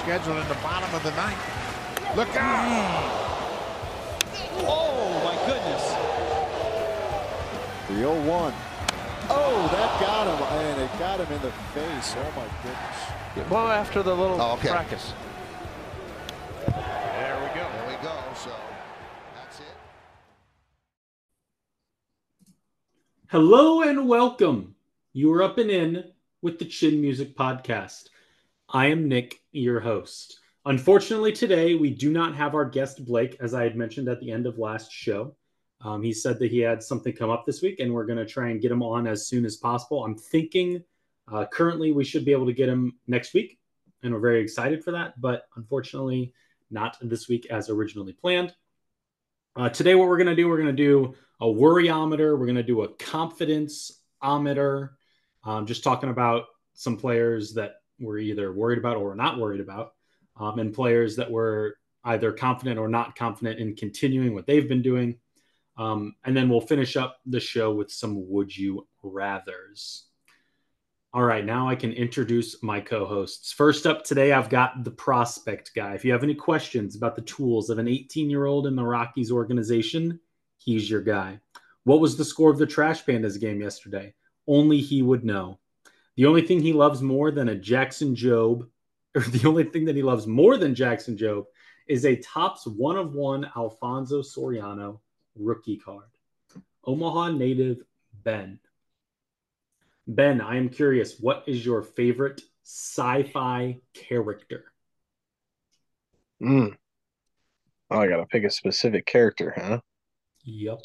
scheduled in the bottom of the ninth. Look out! Oh, my goodness. 3-0-1. Oh, that got him, and it got him in the face. Oh, my goodness. Well, after the little practice. There we go. There we go. So that's it. Hello and welcome. You are up and in with the Chin Music Podcast. I am Nick, your host. Unfortunately, today we do not have our guest Blake, as I had mentioned at the end of last show. He said that he had something come up this week, and we're going to try and get him on as soon as possible. I'm thinking currently we should be able to get him next week, and we're very excited for that, but unfortunately not this week as originally planned. Today what we're going to do a worryometer. We're going to do a confidence-ometer, just talking about some players that we're either worried about or not worried about, and players that we're either confident or not confident in continuing what they've been doing. And then we'll finish up the show with some Would You Rathers. All right, now I can introduce my co-hosts. First up today, I've got the prospect guy. If you have any questions about the tools of an 18-year-old in the Rockies organization, he's your guy. What was the score of the Trash Pandas game yesterday? Only he would know. The only thing he loves more than a Jackson Jobe, or the only thing that he loves more than Jackson Jobe, is a Topps 1/1 Alfonso Soriano rookie card. Omaha native Ben. Ben, I am curious, what is your favorite sci-fi character? Oh, I gotta pick a specific character, huh? Yep.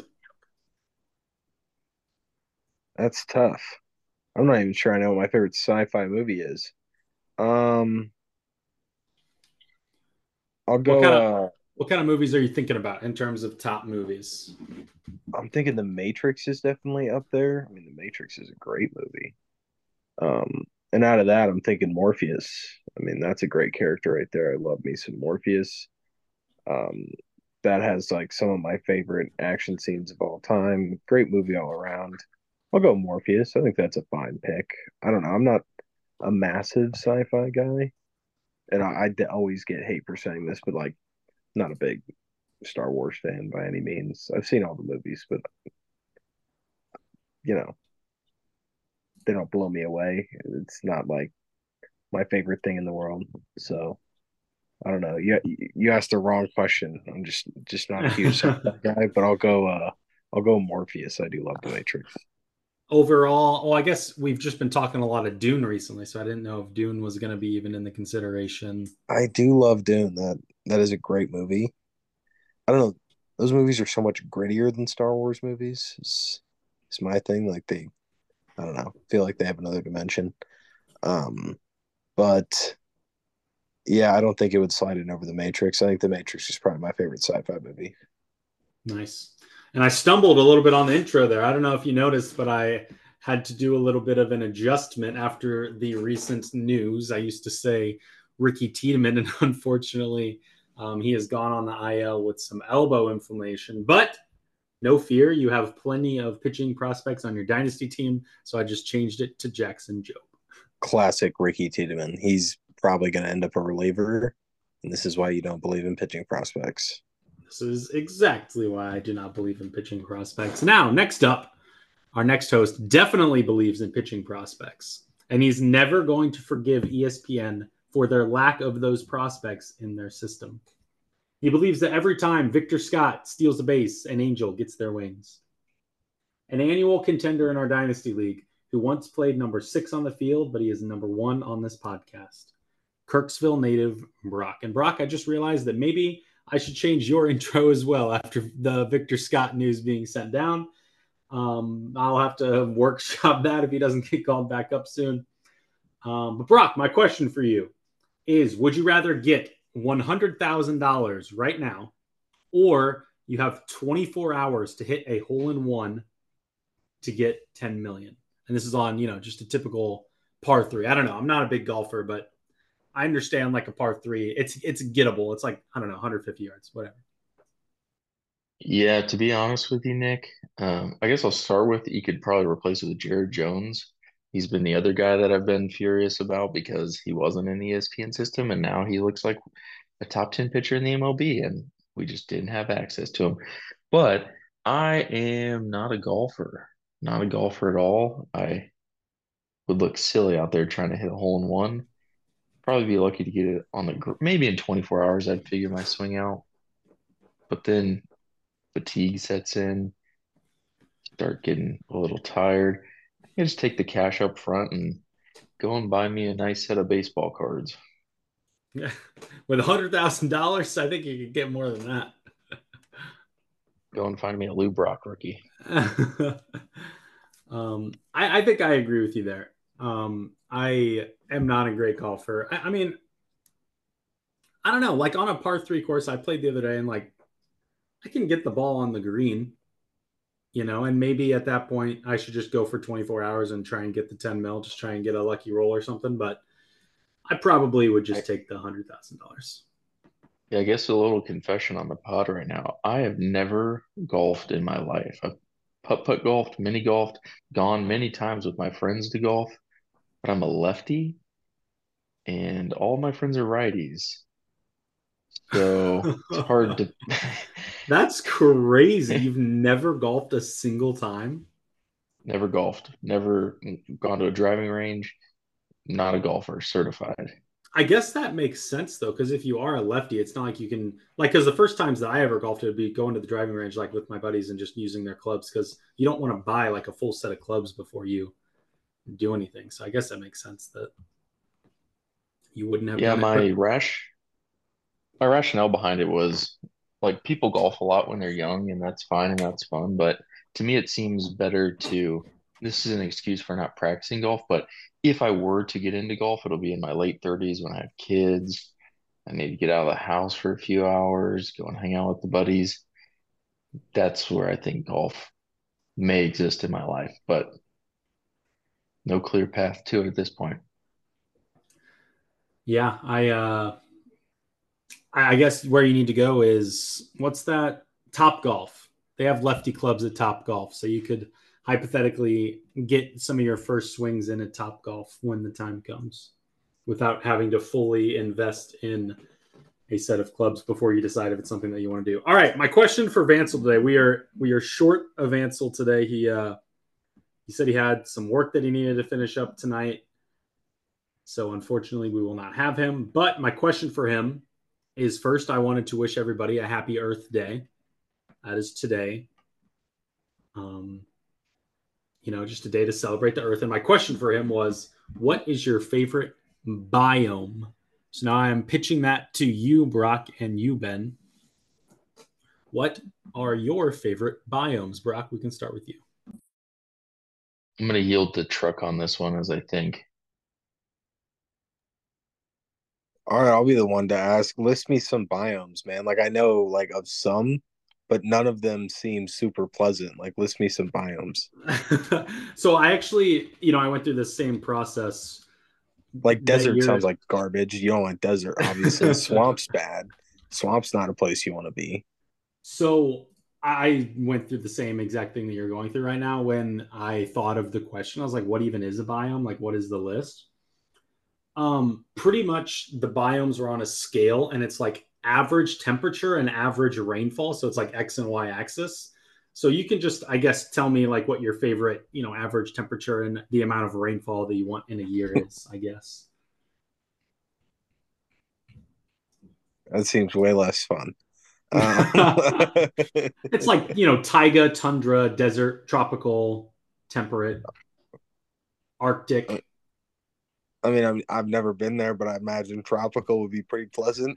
That's tough. I'm not even sure I know what my favorite sci-fi movie is. I'll go. What kind of movies are you thinking about in terms of top movies? I'm thinking The Matrix is definitely up there. I mean, The Matrix is a great movie. And out of that, I'm thinking Morpheus. I mean, that's a great character right there. I love me some Morpheus. That has like some of my favorite action scenes of all time. Great movie all around. I'll go Morpheus. I think that's a fine pick. I don't know. I'm not a massive sci-fi guy, and I always get hate for saying this, but like, not a big Star Wars fan by any means. I've seen all the movies, but you know, they don't blow me away. It's not like my favorite thing in the world. So I don't know. You asked the wrong question. I'm just not a huge sci-fi guy, but I'll go Morpheus. I do love The Matrix. Overall, well, I guess we've just been talking a lot of Dune recently, so I didn't know if Dune was going to be even in the consideration. I do love Dune. That is a great movie. I don't know. Those movies are so much grittier than Star Wars movies. It's my thing. Like I don't know, feel like they have another dimension. But yeah, I don't think it would slide in over The Matrix. I think The Matrix is probably my favorite sci-fi movie. Nice. And I stumbled a little bit on the intro there. I don't know if you noticed, but I had to do a little bit of an adjustment after the recent news. I used to say Ricky Tiedemann, and unfortunately, he has gone on the IL with some elbow inflammation. But no fear, you have plenty of pitching prospects on your dynasty team, so I just changed it to Jackson Jobe. Classic Ricky Tiedemann. He's probably going to end up a reliever, and this is why you don't believe in pitching prospects. This is exactly why I do not believe in pitching prospects. Now, next up, our next host definitely believes in pitching prospects, and he's never going to forgive ESPN for their lack of those prospects in their system. He believes that every time Victor Scott steals a base, an angel gets their wings. An annual contender in our Dynasty League who once played number 6 on the field, but he is number 1 on this podcast. Kirksville native Brock. And Brock, I just realized that maybe I should change your intro as well after the Victor Scott news being sent down. I'll have to workshop that if he doesn't get called back up soon. But Brock, my question for you is, would you rather get $100,000 right now, or you have 24 hours to hit a hole-in-one to get 10 million? And this is on, just a typical par 3. I don't know. I'm not a big golfer, but I understand like a par 3. It's gettable. It's like, I don't know, 150 yards, whatever. Yeah, to be honest with you, Nick, I guess I'll start with you could probably replace it with Jared Jones. He's been the other guy that I've been furious about because he wasn't in the ESPN system, and now he looks like a top 10 pitcher in the MLB, and we just didn't have access to him. But I am not a golfer, not a golfer at all. I would look silly out there trying to hit a hole in one. Probably be lucky to get it on maybe in 24 hours, I'd figure my swing out. But then fatigue sets in, start getting a little tired. I just take the cash up front and go and buy me a nice set of baseball cards. With $100,000, I think you could get more than that. Go and find me a Lou Brock rookie. I think I agree with you there. I am not a great golfer. I mean, I don't know. Like on a par 3 course I played the other day, and like I can get the ball on the green, and maybe at that point I should just go for 24 hours and try and get the 10 mil, just try and get a lucky roll or something. But I probably would just take the $100,000. Yeah, I guess a little confession on the pod right now. I have never golfed in my life. I've putt golfed, mini golfed, gone many times with my friends to golf, but I'm a lefty and all my friends are righties. So it's hard to. That's crazy. You've never golfed a single time? Never golfed, never gone to a driving range, not a golfer, certified. I guess that makes sense though, because if you are a lefty, it's not like you can because the first times that I ever golfed, it would be going to the driving range like with my buddies and just using their clubs, because you don't want to buy like a full set of clubs before you do anything. So I guess that makes sense that you wouldn't have. Yeah, done my it. rationale behind it was like people golf a lot when they're young, and that's fine and that's fun. But to me, it seems better to. This is an excuse for not practicing golf, but if I were to get into golf, it'll be in my late 30s when I have kids. I need to get out of the house for a few hours, go and hang out with the buddies. That's where I think golf may exist in my life, but no clear path to it at this point. Yeah, I guess where you need to go is what's that? Top Golf. They have lefty clubs at Top Golf, so you could hypothetically get some of your first swings in at Top Golf when the time comes, without having to fully invest in a set of clubs before you decide if it's something that you want to do. All right, my question for Vansel today. We are short of Vansel today. He said he had some work that he needed to finish up tonight, so unfortunately we will not have him. But my question for him is, first, I wanted to wish everybody a happy Earth Day. That is today. Just a day to celebrate the Earth. And my question for him was, what is your favorite biome? So now I'm pitching that to you, Brock, and you, Ben. What are your favorite biomes? Brock, we can start with you. I'm going to yield to Truck on this one, as I think. All right, I'll be the one to ask. List me some biomes, man. Like I know like of some, but none of them seem super pleasant. Like list me some biomes. So I actually, I went through the same process. Like desert sounds like garbage. You don't want desert, obviously. Swamp's bad. Swamp's not a place you want to be. So I went through the same exact thing that you're going through right now. When I thought of the question, I was like, what even is a biome? Like, what is the list? Pretty much the biomes are on a scale, and it's like average temperature and average rainfall. So it's like X and Y axis. So you can just, I guess, tell me like what your favorite, average temperature and the amount of rainfall that you want in a year is, I guess. That seems way less fun. It's like, taiga, tundra, desert, tropical, temperate, Arctic. I mean, I've never been there, but I imagine tropical would be pretty pleasant.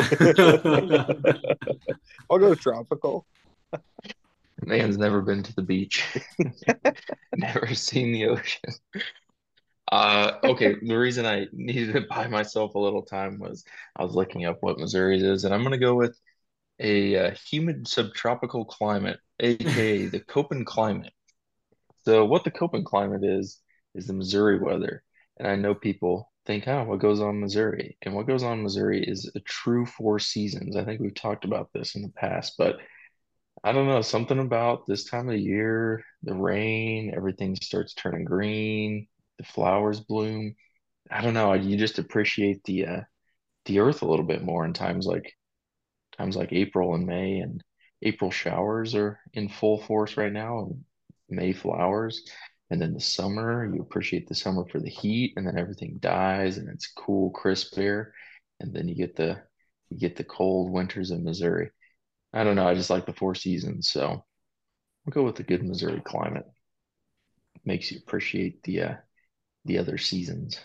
I'll go tropical. Man's never been to the beach. Never seen the ocean. Okay, the reason I needed to buy myself a little time was I was looking up what Missouri is, and I'm going to go with a humid subtropical climate, aka the Köppen climate. So what the Köppen climate is the Missouri weather. And I know people think, oh, what goes on in Missouri? And what goes on in Missouri is a true 4 seasons. I think we've talked about this in the past, but I don't know, something about this time of the year, the rain, everything starts turning green. the flowers bloom. I don't know. You just appreciate the earth a little bit more in times like April and May, and April showers are in full force right now, and May flowers. And then the summer, you appreciate the summer for the heat, and then everything dies and it's cool, crisp air. And then you get the cold winters in Missouri. I don't know, I just like the four seasons, so I'll go with the good Missouri climate. Makes you appreciate the other seasons.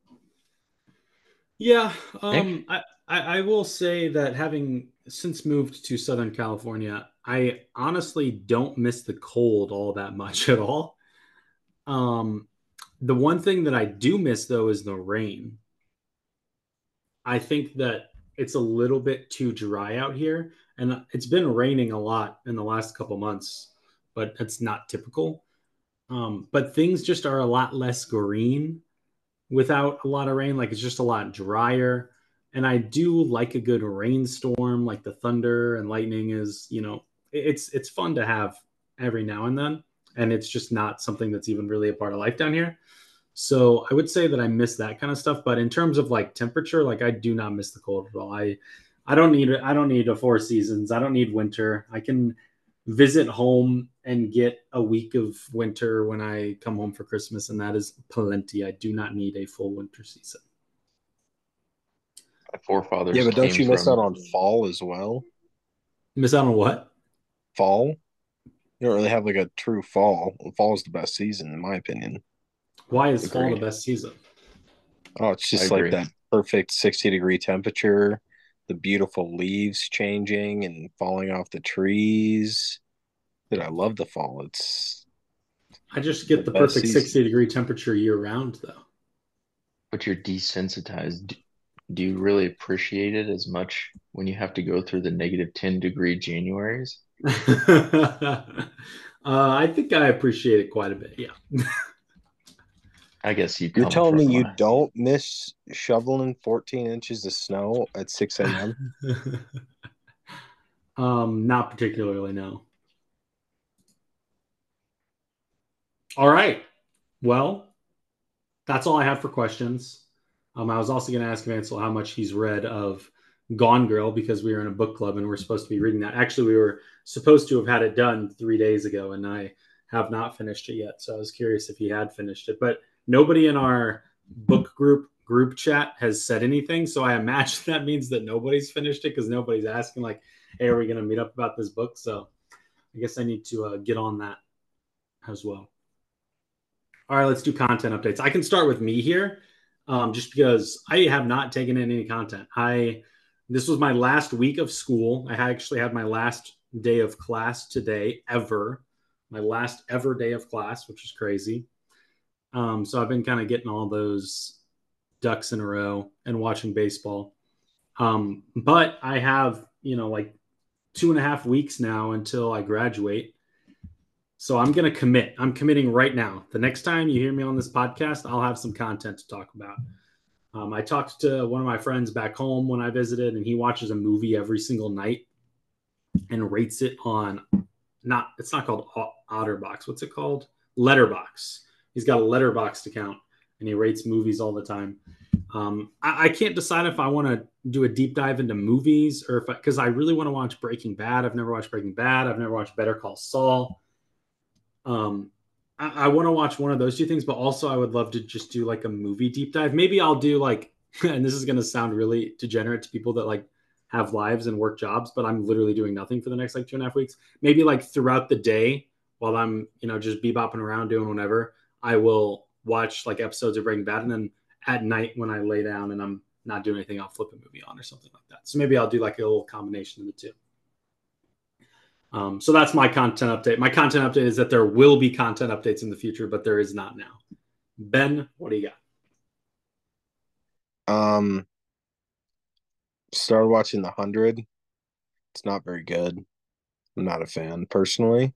Yeah, Nick? I will say that having since moved to Southern California, I honestly don't miss the cold all that much at all. Um, the one thing that I do miss though is the rain. I think that it's a little bit too dry out here, and it's been raining a lot in the last couple months, but it's not typical. But things just are a lot less green without a lot of rain. Like it's just a lot drier. And I do like a good rainstorm, like the thunder and lightning is, it's fun to have every now and then. And it's just not something that's even really a part of life down here. So I would say that I miss that kind of stuff. But in terms of like temperature, like I do not miss the cold at all. I don't need a four seasons. I don't need winter. I can visit home and get a week of winter when I come home for Christmas, and that is plenty. I do not need a full winter season. My forefathers Yeah, but don't came you miss out from on fall as well? Miss out on what? Fall? You don't really have like a true fall. Fall is the best season, in my opinion. Why is fall the agreed. best season? Oh, it's I just like agree. that perfect 60-degree temperature, the beautiful leaves changing and falling off the trees. Dude, I love the fall. It's I just the get the best perfect season. 60-degree temperature year round, though. But you're desensitized. Do you really appreciate it as much when you have to go through the negative 10-degree Januaries? I think I appreciate it quite a bit. Yeah. I guess you You're come telling me from you don't miss shoveling 14 inches of snow at 6 a.m.? Not particularly, no. All right. Well, that's all I have for questions. I was also going to ask Vansel how much he's read of Gone Girl because we were in a book club and we're supposed to be reading that. Actually, we were supposed to have had it done 3 days ago, and I have not finished it yet. So I was curious if he had finished it, but nobody in our book group chat has said anything. So I imagine that means that nobody's finished it because nobody's asking like, "Hey, are we going to meet up about this book?" So I guess I need to get on that as well. All right, let's do content updates. I can start with me here, just because I have not taken in any content. This was my last week of school. I actually had my last day of class today ever, my last ever day of class, which is crazy. So I've been kind of getting all those ducks in a row and watching baseball. But I have, like 2.5 weeks now until I graduate. So I'm going to commit. I'm committing right now. The next time you hear me on this podcast, I'll have some content to talk about. I talked to one of my friends back home when I visited, and he watches a movie every single night and rates it on it's not called Otterbox. What's it called? Letterbox. He's got a Letterboxd account, and he rates movies all the time. I can't decide if I want to do a deep dive into movies or because I really want to watch Breaking Bad. I've never watched Breaking Bad. I've never watched Better Call Saul. I want to watch one of those two things, but also I would love to just do like a movie deep dive. Maybe I'll do like, and this is going to sound really degenerate to people that like have lives and work jobs, but I'm literally doing nothing for the next like 2.5 weeks. Maybe like throughout the day while I'm, just bebopping around doing whatever, I will watch like episodes of Breaking Bad. And then at night when I lay down and I'm not doing anything, I'll flip a movie on or something like that. So maybe I'll do like a little combination of the two. So that's my content update. My content update is that there will be content updates in the future, but there is not now. Ben, what do you got? Started watching The 100. It's not very good. I'm not a fan personally.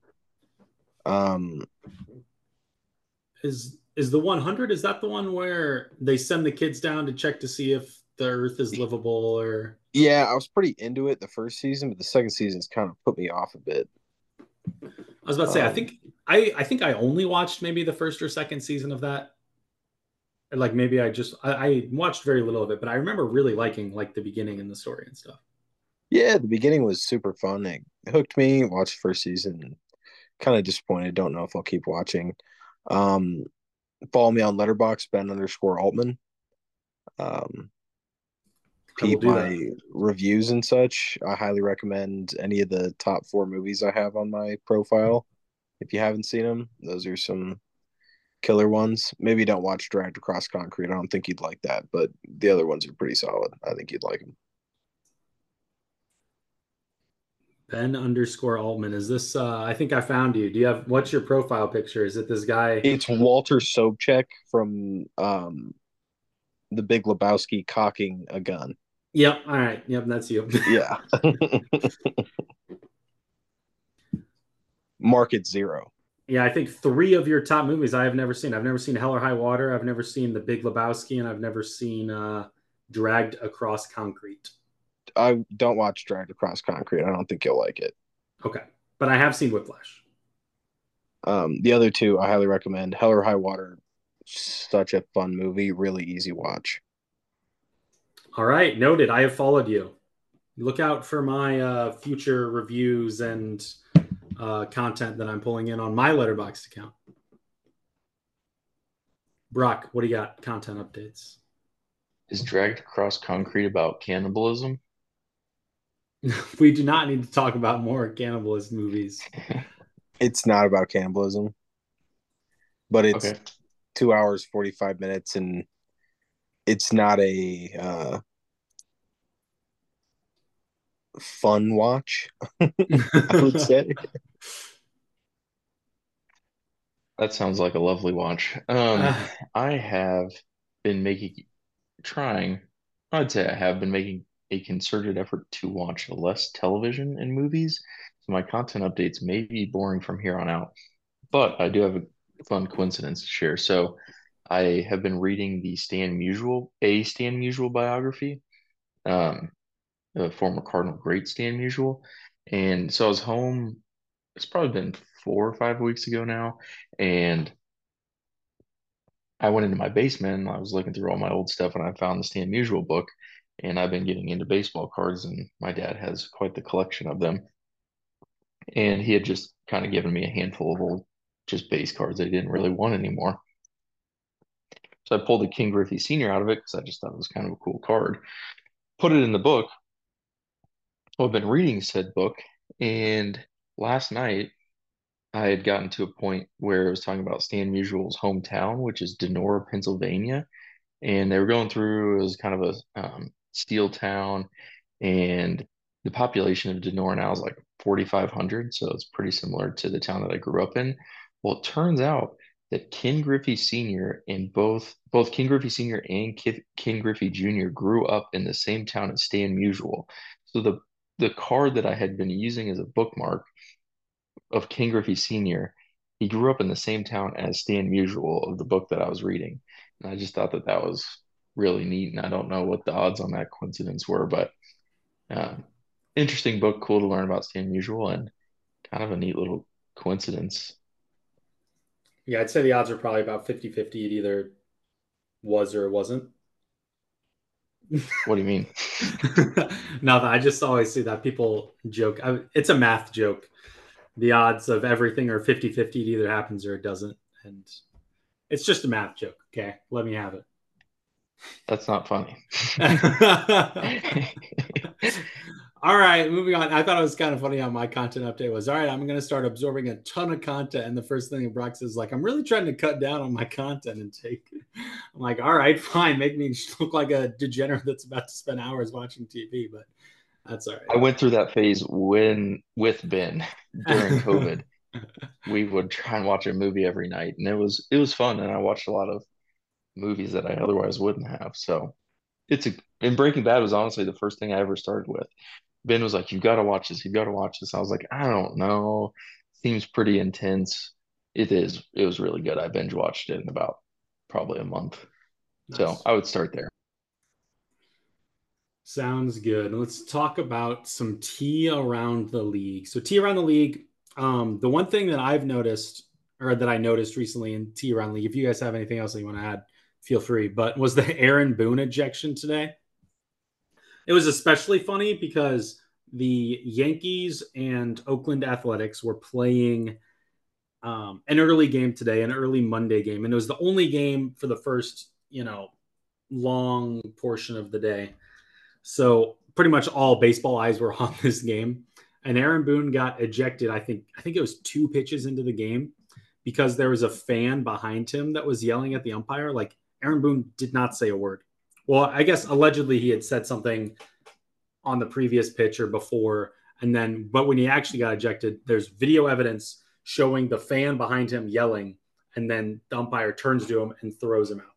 Is the 100? Is that the one where they send the kids down to check to see if the Earth is livable? Or yeah, I was pretty into it the first season, but the second season's kind of put me off a bit. I was about to say, I think I only watched maybe the first or second season of that. Like maybe I watched very little of it, but I remember really liking like the beginning and the story and stuff. Yeah, the beginning was super fun. It hooked me. Watched the first season. Kind of disappointed. Don't know if I'll keep watching. Um, Follow me on Letterboxd, Ben_Altman. Um, I will Peep do that. my reviews and such. I highly recommend any of the top 4 movies I have on my profile. If you haven't seen them, those are some killer ones. Maybe don't watch Dragged Across Concrete. I don't think you'd like that, but the other ones are pretty solid. I think you'd like them. Ben_Altman. Is this I think I found you. Do you have what's your profile picture? Is it this guy? It's Walter Sobchak from The Big Lebowski cocking a gun. Yep. All right. Yep, that's you. Yeah. Market Zero. Yeah, I think 3 of your top movies I have never seen. I've never seen Hell or High Water. I've never seen The Big Lebowski, and I've never seen Dragged Across Concrete. I don't watch Dragged Across Concrete. I don't think you'll like it. Okay, but I have seen Whiplash. The other two I highly recommend. Hell or High Water, such a fun movie, really easy watch. All right, noted. I have followed you. Look out for my future reviews and content that I'm pulling in on my Letterboxd account. Brock, what do you got? Content updates. Is Dragged Across Concrete about cannibalism? We do not need to talk about more cannibalist movies. It's not about cannibalism, but it's Okay. 2 hours 45 minutes, and it's not a fun watch. I would say. That sounds like a lovely watch. I have been trying, I'd say I have been making a concerted effort to watch less television and movies. So my content updates may be boring from here on out, but I do have a fun coincidence to share. So I have been reading the Stan Musial biography, um, the former Cardinal great Stan Musial. And so I was home, it's probably been 4 or 5 weeks ago now, and I went into my basement and I was looking through all my old stuff and I found the Stan Musial book. And I've been getting into baseball cards, and my dad has quite the collection of them. And he had just kind of given me a handful of old, just base cards that he didn't really want anymore. So I pulled the King Griffey Sr. out of it because I just thought it was kind of a cool card. Put it in the book. Well, I've been reading said book, and last night I had gotten to a point where it was talking about Stan Musial's hometown, which is Denora, Pennsylvania. And they were going through, it was kind of a steel town, and the population of Denora now is like 4,500, so it's pretty similar to the town that I grew up in. Well, it turns out that Ken Griffey Sr. and both Ken Griffey Sr. and Ken Griffey Jr. grew up in the same town as Stan Musial. So the card that I had been using as a bookmark of Ken Griffey Sr., he grew up in the same town as Stan Musial of the book that I was reading. And I just thought that that was really neat. And I don't know what the odds on that coincidence were, but uh, interesting book, cool to learn about Stan Musial, and kind of a neat little coincidence. Yeah, I'd say the odds are probably about 50-50. It either was or it wasn't. What do you mean? Nothing. I just always see that people joke. It's a math joke. The odds of everything are 50-50. It either happens or it doesn't. And it's just a math joke. Okay. Let me have it. That's not funny. All right, moving on. I thought it was kind of funny how my content update was. All right, I'm going to start absorbing a ton of content. And the first thing Brock says is like, I'm really trying to cut down on my content intake. I'm like, all right, fine. Make me look like a degenerate that's about to spend hours watching TV, but that's all right. I went through that phase with Ben during COVID. We would try and watch a movie every night, and it was fun. And I watched a lot of movies that I otherwise wouldn't have. So and Breaking Bad was honestly the first thing I ever started with. Ben was like, "You've got to watch this. You've got to watch this." I was like, "I don't know. Seems pretty intense." It is. It was really good. I binge watched it in about probably a month. Nice. So I would start there. Sounds good. Let's talk about some tea around the league. So tea around the league. The one thing that I've noticed, or that I noticed recently in tea around the league, if you guys have anything else that you want to add, feel free. But was the Aaron Boone ejection today? It was especially funny because the Yankees and Oakland Athletics were playing an early game today, an early Monday game, and it was the only game for the first, long portion of the day. So pretty much all baseball eyes were on this game, and Aaron Boone got ejected. I think it was 2 pitches into the game because there was a fan behind him that was yelling at the umpire. Like, Aaron Boone did not say a word. Well, I guess allegedly he had said something on the previous pitch or before, but when he actually got ejected, there's video evidence showing the fan behind him yelling, and then the umpire turns to him and throws him out.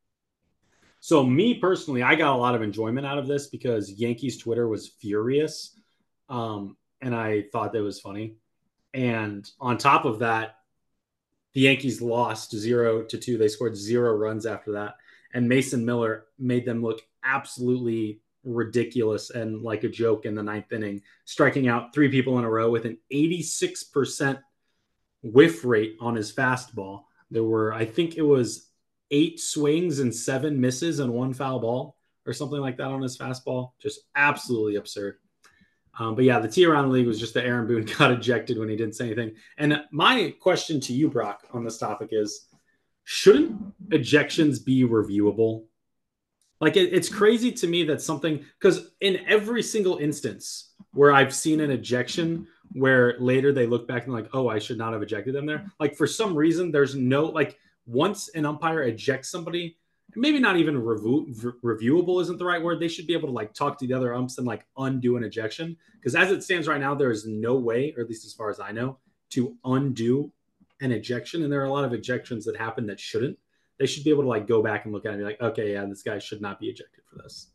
So me personally, I got a lot of enjoyment out of this because Yankees Twitter was furious, and I thought that was funny. And on top of that, the Yankees lost 0-2. They scored 0 runs after that. And Mason Miller made them look absolutely ridiculous and like a joke in the 9th inning, striking out 3 people in a row with an 86% whiff rate on his fastball. There were, I think it was 8 swings and 7 misses and 1 foul ball or something like that on his fastball. Just absolutely absurd. But yeah, the tea around the league was just that Aaron Boone got ejected when he didn't say anything. And my question to you, Brock, on this topic is, shouldn't ejections be reviewable? Like, it's crazy to me that something, because in every single instance where I've seen an ejection where later they look back and like, oh, I should not have ejected them there. Like, for some reason, there's no, like, once an umpire ejects somebody, maybe not even reviewable isn't the right word. They should be able to like talk to the other umps and like undo an ejection. Because as it stands right now, there is no way, or at least as far as I know, to undo an ejection. And there are a lot of ejections that happen that shouldn't. They should be able to like go back and look at it and be like, okay, yeah, this guy should not be ejected for this.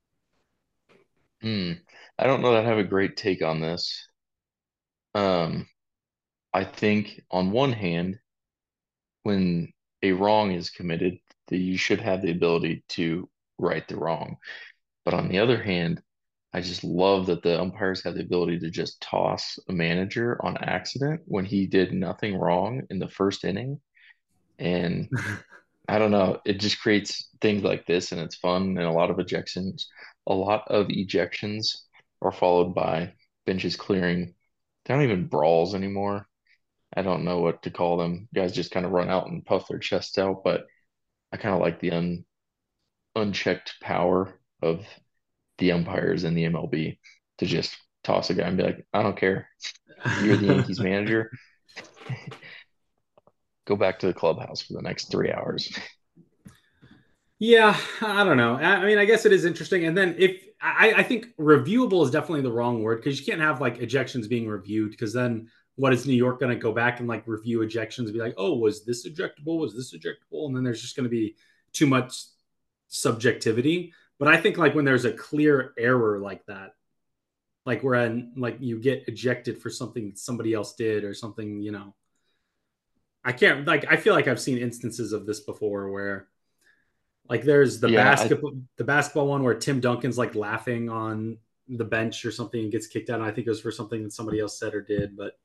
I don't know that I have a great take on this. I think on one hand, when a wrong is committed, that you should have the ability to right the wrong. But on the other hand, I just love that the umpires have the ability to just toss a manager on accident when he did nothing wrong in the first inning. And I don't know, it just creates things like this, and it's fun. And a lot of ejections are followed by benches clearing. They're not even brawls anymore. I don't know what to call them. Guys just kind of run out and puff their chests out, but I kind of like the unchecked power of the umpires in the MLB to just toss a guy and be like, I don't care. You're the Yankees manager. Go back to the clubhouse for the next 3 hours. Yeah, I don't know. I mean, I guess it is interesting. And then I think reviewable is definitely the wrong word, because you can't have like ejections being reviewed, because then what is New York going to go back and like review ejections and be like, oh, was this ejectable? Was this ejectable? And then there's just going to be too much subjectivity. But I think like when there's a clear error like that, like where like you get ejected for something somebody else did or something, I can't, like, I feel like I've seen instances of this before where like there's the basketball one where Tim Duncan's like laughing on the bench or something and gets kicked out. And I think it was for something that somebody else said or did, but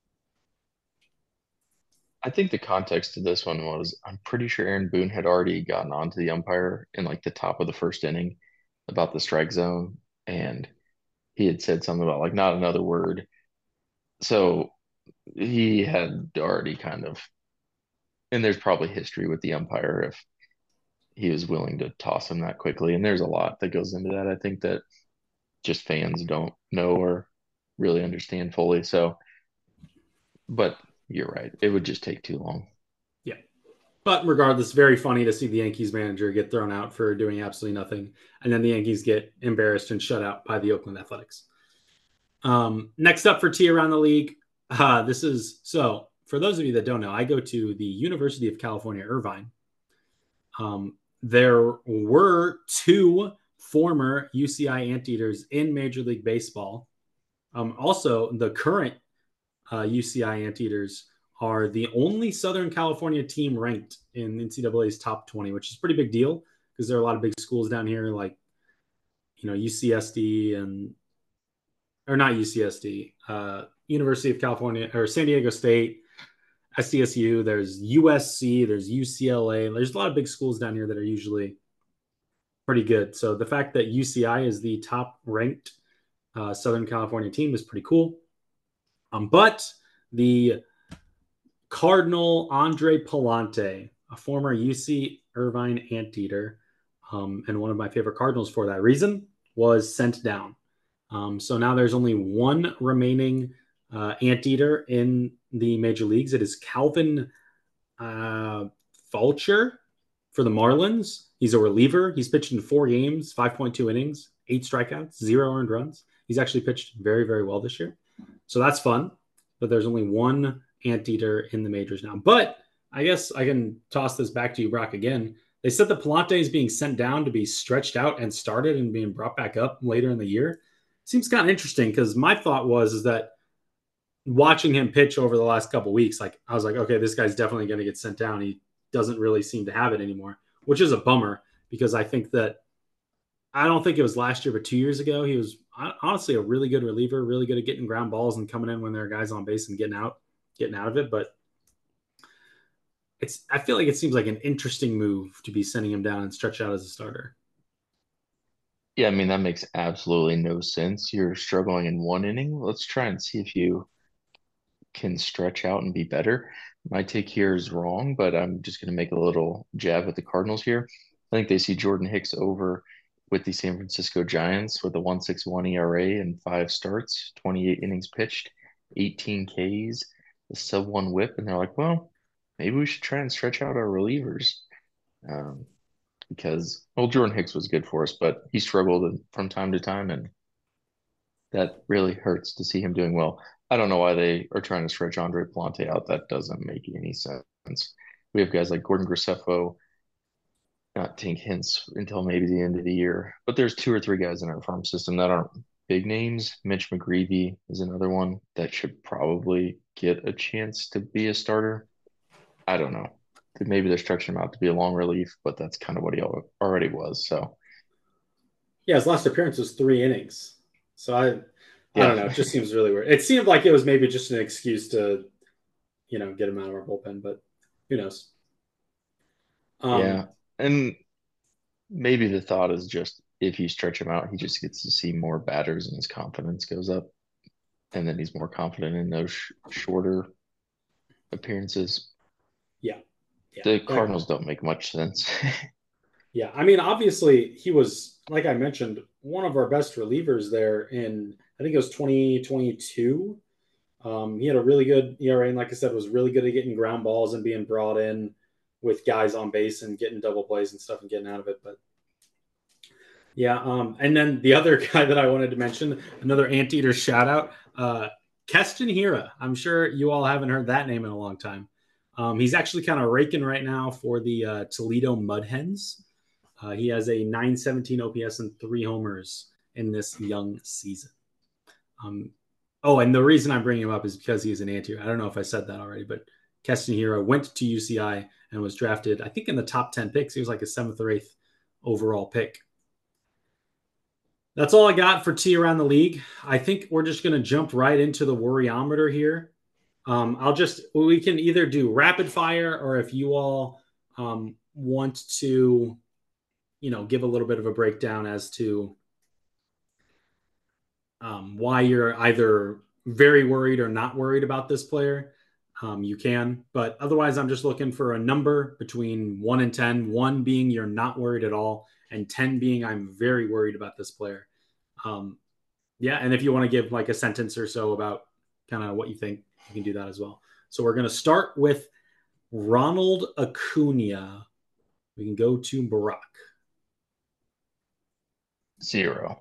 I think the context to this one was, I'm pretty sure Aaron Boone had already gotten onto the umpire in like the top of the first inning about the strike zone, and he had said something about like not another word. So he had already kind of, and there's probably history with the umpire if he was willing to toss him that quickly. And there's a lot that goes into that. I think that just fans don't know or really understand fully. So, but you're right. It would just take too long. Yeah. But regardless, very funny to see the Yankees manager get thrown out for doing absolutely nothing. And then the Yankees get embarrassed and shut out by the Oakland Athletics. Next up for tea around the league. So for those of you that don't know, I go to the University of California, Irvine. There were 2 former UCI Anteaters in Major League Baseball. Also, the current UCI Anteaters are the only Southern California team ranked in NCAA's top 20, which is a pretty big deal because there are a lot of big schools down here like, UCSD or not UCSD, University of California or San Diego State, SDSU, there's USC, there's UCLA. There's a lot of big schools down here that are usually pretty good. So the fact that UCI is the top ranked Southern California team is pretty cool. But the Cardinal Andre Palante, a former UC Irvine Anteater, and one of my favorite Cardinals for that reason, was sent down. So now there's only one remaining Anteater in the major leagues. It is Calvin Fulcher for the Marlins. He's a reliever. He's pitched in 4 games, 5.2 innings, 8 strikeouts, 0 earned runs. He's actually pitched very, very well this year. So that's fun. But there's only one Anteater in the majors now. But I guess I can toss this back to you, Brock, again. They said that Palante is being sent down to be stretched out and started and being brought back up later in the year. Seems kind of interesting because my thought is that watching him pitch over the last couple of weeks, like I was like, okay, this guy's definitely going to get sent down. He doesn't really seem to have it anymore, which is a bummer because I don't think it was last year, but 2 years ago, he was honestly a really good reliever, really good at getting ground balls and coming in when there are guys on base and getting out of it. But I feel like it seems like an interesting move to be sending him down and stretch out as a starter. Yeah, I mean, that makes absolutely no sense. You're struggling in 1 inning. Let's try and see if you can stretch out and be better. My take here is wrong, but I'm just going to make a little jab at the Cardinals here. I think they see Jordan Hicks over with the San Francisco Giants with a 1.61 ERA and 5 starts, 28 innings pitched, 18 Ks, a sub-1 WHIP, and they're like, well, maybe we should try and stretch out our relievers. Because, well, Jordan Hicks was good for us, but he struggled from time to time, and that really hurts to see him doing well. I don't know why they are trying to stretch Andre Palante out. That doesn't make any sense. We have guys like Gordon Graceffo, not take hints until maybe the end of the year, but there's 2 or 3 guys in our farm system that aren't big names. Mitch McGreevy is another one that should probably get a chance to be a starter. I don't know. Maybe they're stretching him out to be a long relief, but that's kind of what he already was. So, yeah, his last appearance was 3 innings. So I don't know. It just seems really weird. It seemed like it was maybe just an excuse to, get him out of our bullpen, but who knows? Yeah, and maybe the thought is just if you stretch him out, he just gets to see more batters and his confidence goes up, and then he's more confident in those shorter appearances. Yeah. The Cardinals don't make much sense. Yeah, I mean, obviously, he was, like I mentioned, one of our best relievers there in, I think it was 2022. He had a really good ERA, and like I said, was really good at getting ground balls and being brought in with guys on base and getting double plays and stuff and getting out of it. But yeah, and then the other guy that I wanted to mention, another Anteater shout out, Keston Hiura. I'm sure you all haven't heard that name in a long time. He's actually kind of raking right now for the Toledo Mud Hens. He has a 917 OPS and 3 homers in this young season. And the reason I'm bringing him up is because he is an Anteater. I don't know if I said that already, but Keston Hiura went to UCI and was drafted, I think, in the top 10 picks. He was like a 7th or 8th overall pick. That's all I got for T around the league. I think we're just going to jump right into the worryometer here. We can either do rapid fire, or if you all want to, give a little bit of a breakdown as to why you're either very worried or not worried about this player, you can. But otherwise, I'm just looking for a number between 1 and 10, 1 being you're not worried at all, and 10 being I'm very worried about this player. And if you want to give like a sentence or so about kind of what you think, you can do that as well. So we're going to start with Ronald Acuna. We can go to Barack. 0.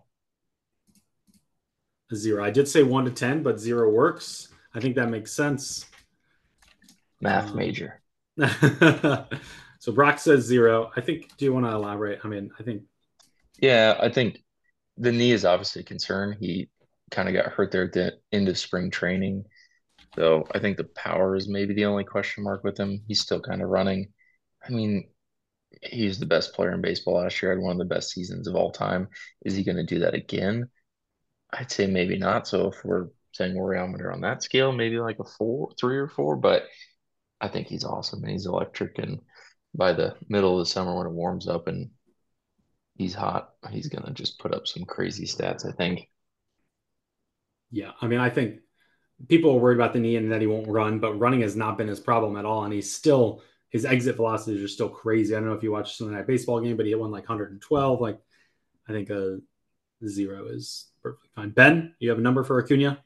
0. I did say 1 to 10, but 0 works. I think that makes sense. Math major. So Brock says 0. I think, do you want to elaborate? I mean, I think. Yeah, I think the knee is obviously a concern. He kind of got hurt there at the end of spring training. So I think the power is maybe the only question mark with him. He's still kind of running. I mean, he's the best player in baseball last year. Had one of the best seasons of all time. Is he going to do that again? I'd say maybe not. So if we're saying worryometer on that scale, maybe like a 3 or 4. But I think he's awesome and he's electric. And by the middle of the summer when it warms up and he's hot, he's gonna just put up some crazy stats, I think. Yeah, I mean, I think people are worried about the knee and that he won't run, but running has not been his problem at all. And he's still, his exit velocities are still crazy. I don't know if you watched Sunday Night Baseball game, but he hit one like 112. Like, I think a 0 is perfectly fine. Ben, you have a number for Acuna?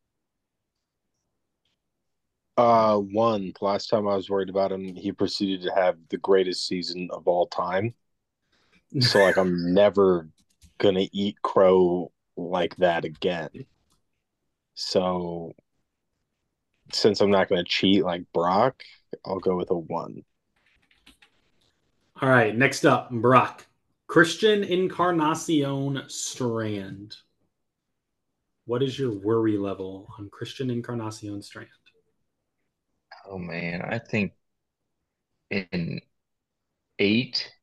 1. Last time I was worried about him, he proceeded to have the greatest season of all time. So, like, I'm never gonna eat crow like that again. So, since I'm not gonna cheat like Brock, I'll go with a 1. All right, next up, Brock. Christian Encarnacion Strand. What is your worry level on Christian Encarnacion Strand? Oh man, I think in 8,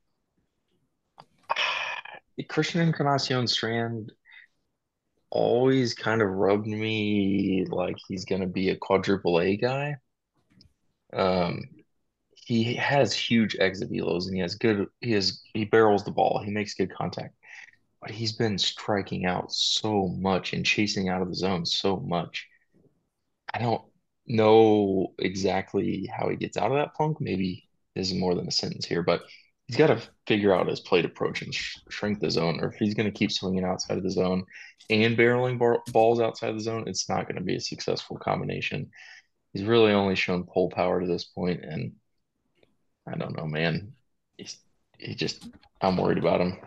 Christian Encarnacion Strand always kind of rubbed me like he's gonna be a quadruple A guy. Um, he has huge exit velos and he barrels the ball. He makes good contact, but he's been striking out so much and chasing out of the zone so much. I don't know exactly how he gets out of that funk. Maybe this is more than a sentence here, but he's got to figure out his plate approach and shrink the zone. Or if he's going to keep swinging outside of the zone and barreling balls outside the zone, it's not going to be a successful combination. He's really only shown pull power to this point, and I don't know, man. He's he just I'm worried about him.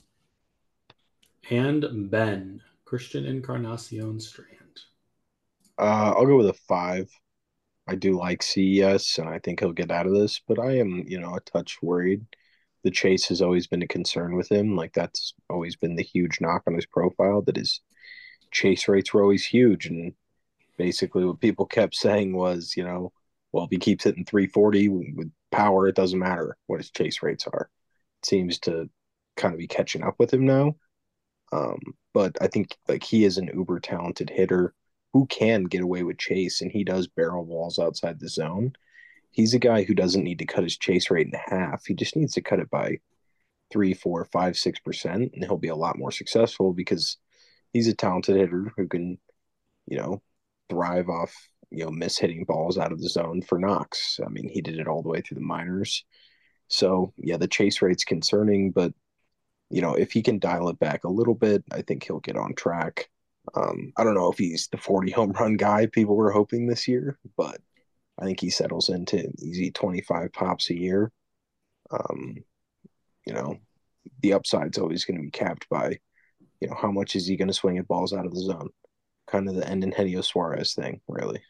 And Ben, Christian Encarnacion Strand. I'll go with a 5. I do like CES, and I think he'll get out of this, but I am, a touch worried. The chase has always been a concern with him. Like, that's always been the huge knock on his profile, that his chase rates were always huge. And basically, what people kept saying was, well, if he keeps hitting 340 with power, it doesn't matter what his chase rates are. It seems to kind of be catching up with him now. But I think like he is an uber talented hitter who can get away with chase, and he does barrel balls outside the zone. He's a guy who doesn't need to cut his chase rate in half. He just needs to cut it by 3, 4, 5, 6%, and he'll be a lot more successful because he's a talented hitter who can, you know, thrive off, miss hitting balls out of the zone for knocks. I mean, he did it all the way through the minors. So yeah, the chase rate's concerning, but if he can dial it back a little bit, I think he'll get on track. I don't know if he's the 40 home run guy people were hoping this year, but I think he settles into easy 25 pops a year. Um, you know, the upside's always going to be capped by, how much is he going to swing at balls out of the zone? Kind of the Eugenio Suarez thing, really.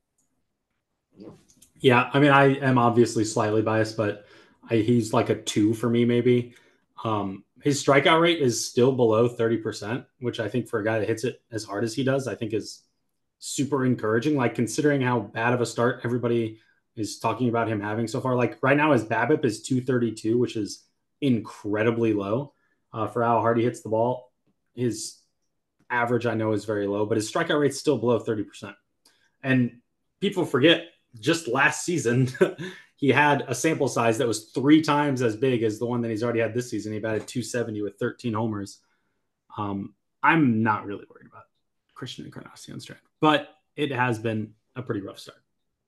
Yeah, I mean, I am obviously slightly biased, but he's like a 2 for me, maybe. His strikeout rate is still below 30%, which I think for a guy that hits it as hard as he does, I think is super encouraging. Like, considering how bad of a start everybody is talking about him having so far. Like, right now his BABIP is 232, which is incredibly low for how hard he hits the ball. His average, I know, is very low, but his strikeout rate's still below 30%. And people forget, just last season, he had a sample size that was 3 times as big as the one that he's already had this season. He batted 270 with 13 homers. I'm not really worried about Christian Encarnacion Strand, but it has been a pretty rough start.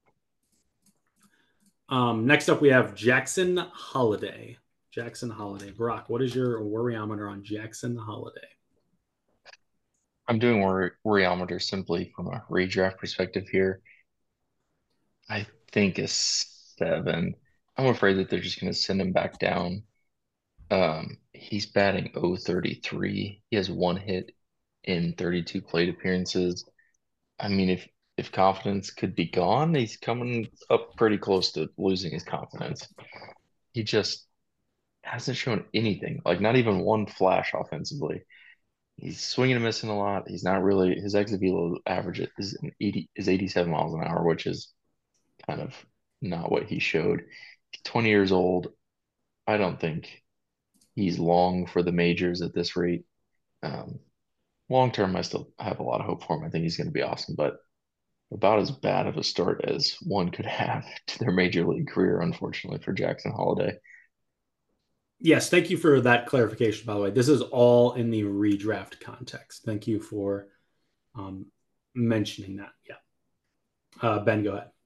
Next up, we have Jackson Holliday. Jackson Holliday. Brock, what is your worryometer on Jackson Holliday? I'm doing worryometer simply from a redraft perspective here. I think a 7. I'm afraid that they're just going to send him back down. He's batting 033. He has 1 hit in 32 plate appearances. I mean, if confidence could be gone, he's coming up pretty close to losing his confidence. He just hasn't shown anything, like not even one flash offensively. He's swinging and missing a lot. He's not really, his exit velo average is 87 miles an hour, which is kind of not what he showed. He's 20 years old. I don't think he's long for the majors at this rate. Long term, I still have a lot of hope for him. I think he's going to be awesome, but about as bad of a start as one could have to their major league career, unfortunately, for Jackson Holiday. Yes, thank you for that clarification, by the way. This is all in the redraft context. Thank you for mentioning that. Yeah. Ben, go ahead.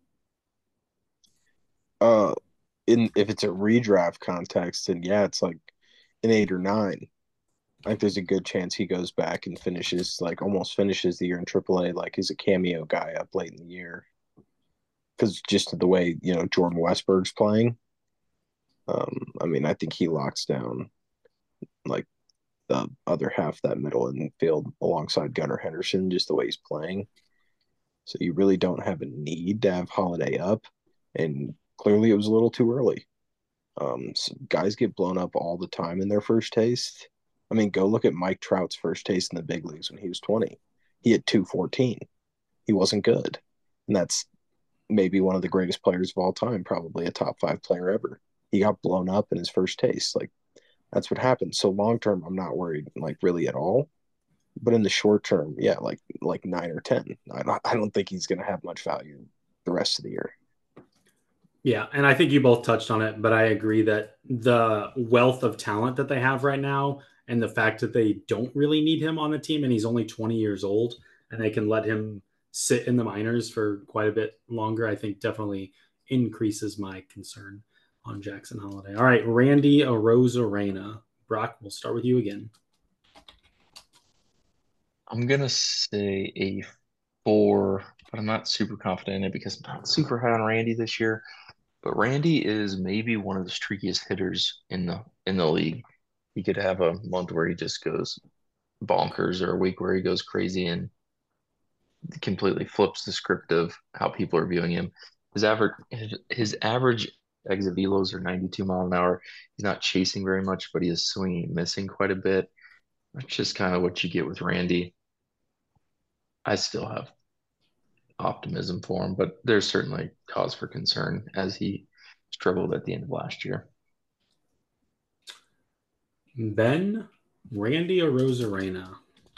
If it's a redraft context, then yeah, it's like an 8 or 9. Like there's a good chance he goes back and almost finishes the year in AAA, like he's a cameo guy up late in the year. Because just the way Jordan Westberg's playing, I mean, I think he locks down like the other half of that middle infield alongside Gunnar Henderson, just the way he's playing. So you really don't have a need to have Holiday up, and clearly it was a little too early. So guys get blown up all the time in their first taste. I mean, go look at Mike Trout's first taste in the big leagues when he was 20. He had 214. He wasn't good. And that's maybe one of the greatest players of all time, probably a top 5 player ever. He got blown up in his first taste. Like, that's what happened. So long term, I'm not worried, like, really at all. But in the short term, yeah, like 9 or 10. I don't think he's going to have much value the rest of the year. Yeah, and I think you both touched on it, but I agree that the wealth of talent that they have right now and the fact that they don't really need him on a team and he's only 20 years old and they can let him sit in the minors for quite a bit longer, I think definitely increases my concern on Jackson Holiday. All right, Randy Arozarena. Brock, we'll start with you again. I'm going to say a 4, but I'm not super confident in it because I'm not super high on Randy this year. But Randy is maybe one of the streakiest hitters in the league. He could have a month where he just goes bonkers or a week where he goes crazy and completely flips the script of how people are viewing him. His average exit velos are 92 mile an hour. He's not chasing very much, but he is swinging and missing quite a bit. That's just kind of what you get with Randy. I still have optimism for him, but there's certainly cause for concern as he struggled at the end of last year. Ben, Randy Arozarena.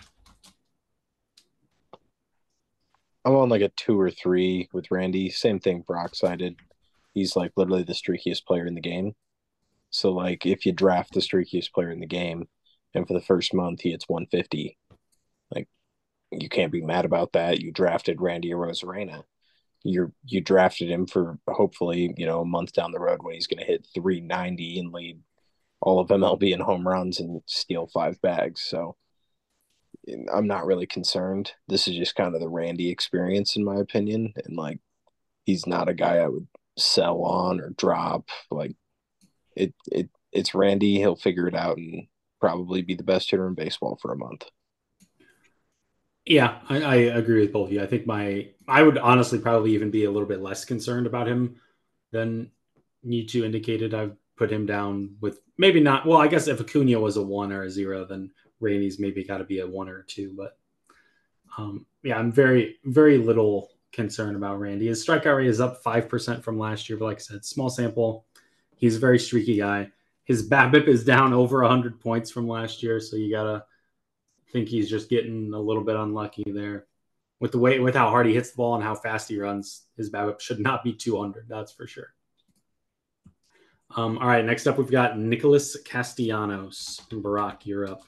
I'm on like a 2 or 3 with Randy. Same thing Brock cited. He's like literally the streakiest player in the game. So like if you draft the streakiest player in the game and for the first month he hits 150, like you can't be mad about that. You drafted Randy Arozarena. You drafted him for hopefully, a month down the road when he's going to hit 390 and lead all of MLB in home runs and steal 5 bags. So I'm not really concerned. This is just kind of the Randy experience, in my opinion. And like, he's not a guy I would sell on or drop. Like, it's Randy. He'll figure it out and probably be the best hitter in baseball for a month. Yeah, I agree with both of you. I think I would honestly probably even be a little bit less concerned about him than you two indicated. I've put him down with maybe not. Well, I guess if Acuna was a 1 or a 0, then Randy's maybe got to be a 1 or a 2. But yeah, I'm very, very little concerned about Randy. His strikeout rate is up 5% from last year, but like I said, small sample. He's a very streaky guy. His BABIP is down over 100 points from last year, so you gotta think he's just getting a little bit unlucky there. With how hard he hits the ball and how fast he runs, his BABIP should not be 200. That's for sure. All right, next up we've got Nicholas Castellanos. Barack, you're up.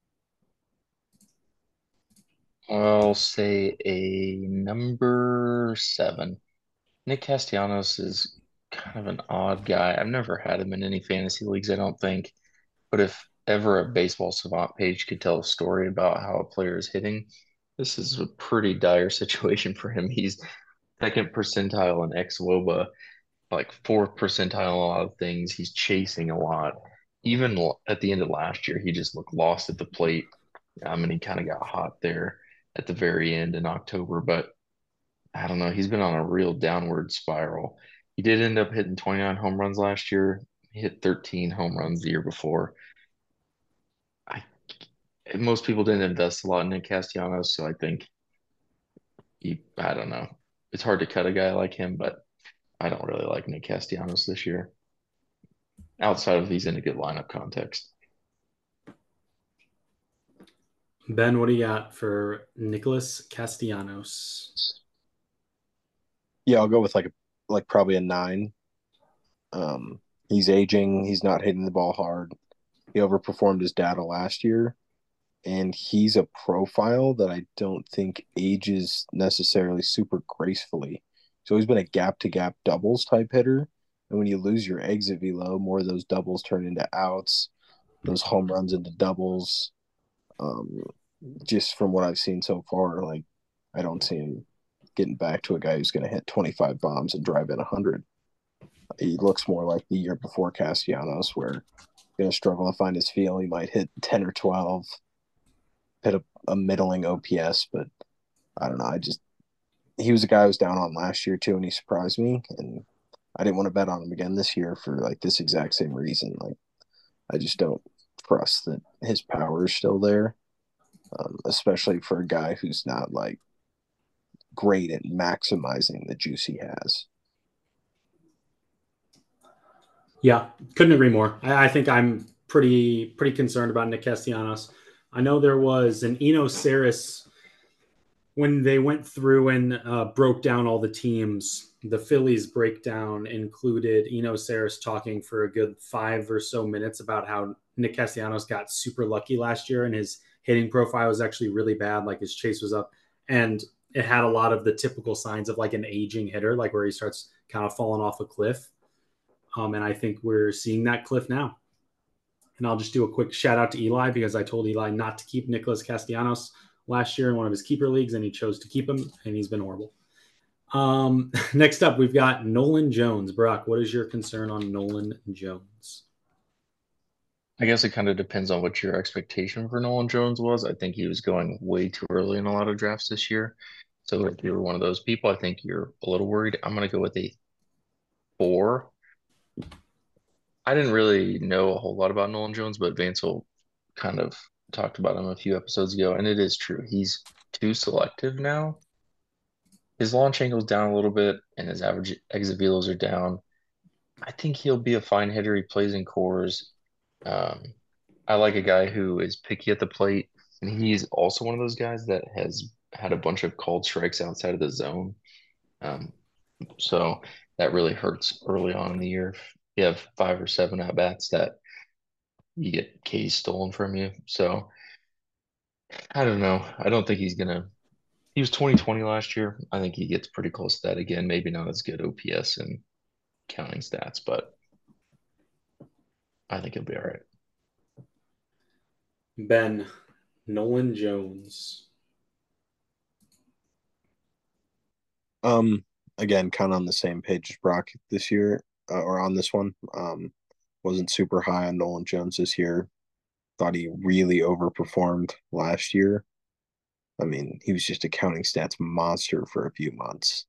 I'll say a number 7. Nick Castellanos is kind of an odd guy. I've never had him in any fantasy leagues, I don't think. But if ever a baseball savant page could tell a story about how a player is hitting, this is a pretty dire situation for him. He's second percentile in xWOBA, like 4th percentile in a lot of things. He's chasing a lot. Even at the end of last year, he just looked lost at the plate. And he kind of got hot there at the very end in October, but I don't know. He's been on a real downward spiral. He did end up hitting 29 home runs last year. He hit 13 home runs the year before. Most people didn't invest a lot in Nick Castellanos, so I think I don't know. It's hard to cut a guy like him, but I don't really like Nick Castellanos this year. Outside of he's in a good lineup context. Ben, what do you got for Nicholas Castellanos? Yeah, I'll go with like probably a 9. He's aging. He's not hitting the ball hard. He overperformed his data last year, and he's a profile that I don't think ages necessarily super gracefully. He's always been a gap to gap doubles type hitter. And when you lose your exit velo, more of those doubles turn into outs, those home runs into doubles. Um, just from what I've seen so far, like I don't see him getting back to a guy who's going to hit 25 bombs and drive in 100. He looks more like the year before Castellanos, where he's going to struggle to find his feel. He might hit 10 or 12, hit a middling OPS, but I don't know. He was a guy I was down on last year too, and he surprised me. And I didn't want to bet on him again this year for like this exact same reason. Like I just don't trust that his power is still there, especially for a guy who's not like great at maximizing the juice he has. Yeah, couldn't agree more. I think I'm pretty concerned about Nick Castellanos. I know there was an Eno Saris when they went through and broke down all the teams. The Phillies breakdown included Eno Saris talking for a good 5 or so minutes about how Nick Castellanos got super lucky last year and his hitting profile was actually really bad. Like his chase was up, and it had a lot of the typical signs of like an aging hitter, like where he starts kind of falling off a cliff. And I think we're seeing that cliff now. And I'll just do a quick shout out to Eli because I told Eli not to keep Nicholas Castellanos last year in one of his keeper leagues, and he chose to keep him, and he's been horrible. Next up, we've got Nolan Jones. Brock, what is your concern on Nolan Jones? I guess it kind of depends on what your expectation for Nolan Jones was. I think he was going way too early in a lot of drafts this year. So if you're one of those people, I think you're a little worried. I'm going to go with a 4. I didn't really know a whole lot about Nolan Jones, but Vansel kind of talked about him a few episodes ago, and it is true. He's too selective now. His launch angle's down a little bit, and his average exit velos are down. I think he'll be a fine hitter. He plays in cores. Um, I like a guy who is picky at the plate, and he's also one of those guys that has had a bunch of called strikes outside of the zone. Um, so that really hurts early on in the year. If you have 5 or 7 at bats that you get K's stolen from you. So I don't know. I don't think he's gonna. He was 2020 last year. I think he gets pretty close to that again. Maybe not as good OPS and counting stats, but I think he'll be all right. Ben, Nolan Jones. Again, kind of on the same page as Brock this year, or on this one. Wasn't super high on Nolan Jones this year. Thought he really overperformed last year. I mean, he was just a counting stats monster for a few months.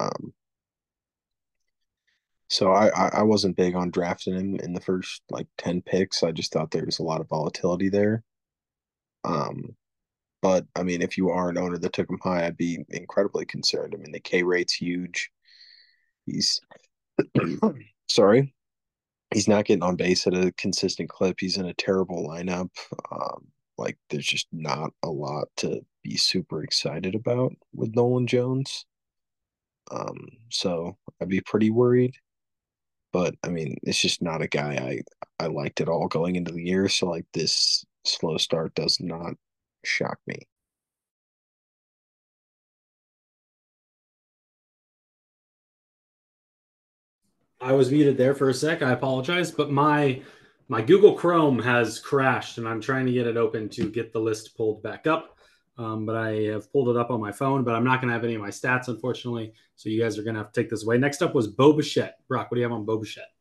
So I wasn't big on drafting him in the first like 10 picks. I just thought there was a lot of volatility there. But I mean, if you are an owner that took him high, I'd be incredibly concerned. I mean, the K rate's huge. He's sorry, he's not getting on base at a consistent clip. He's in a terrible lineup. Like there's just not a lot to be super excited about with Nolan Jones. So I'd be pretty worried. But I mean, it's just not a guy I liked at all going into the year. So like this slow start does not shock me. I was muted there for a sec. I apologize, but my Google Chrome has crashed, and I'm trying to get it open to get the list pulled back up. But I have pulled it up on my phone, but I'm not going to have any of my stats, unfortunately. So you guys are going to have to take this away. Next up was Bo Bichette. Brock, what do you have on Bo Bichette?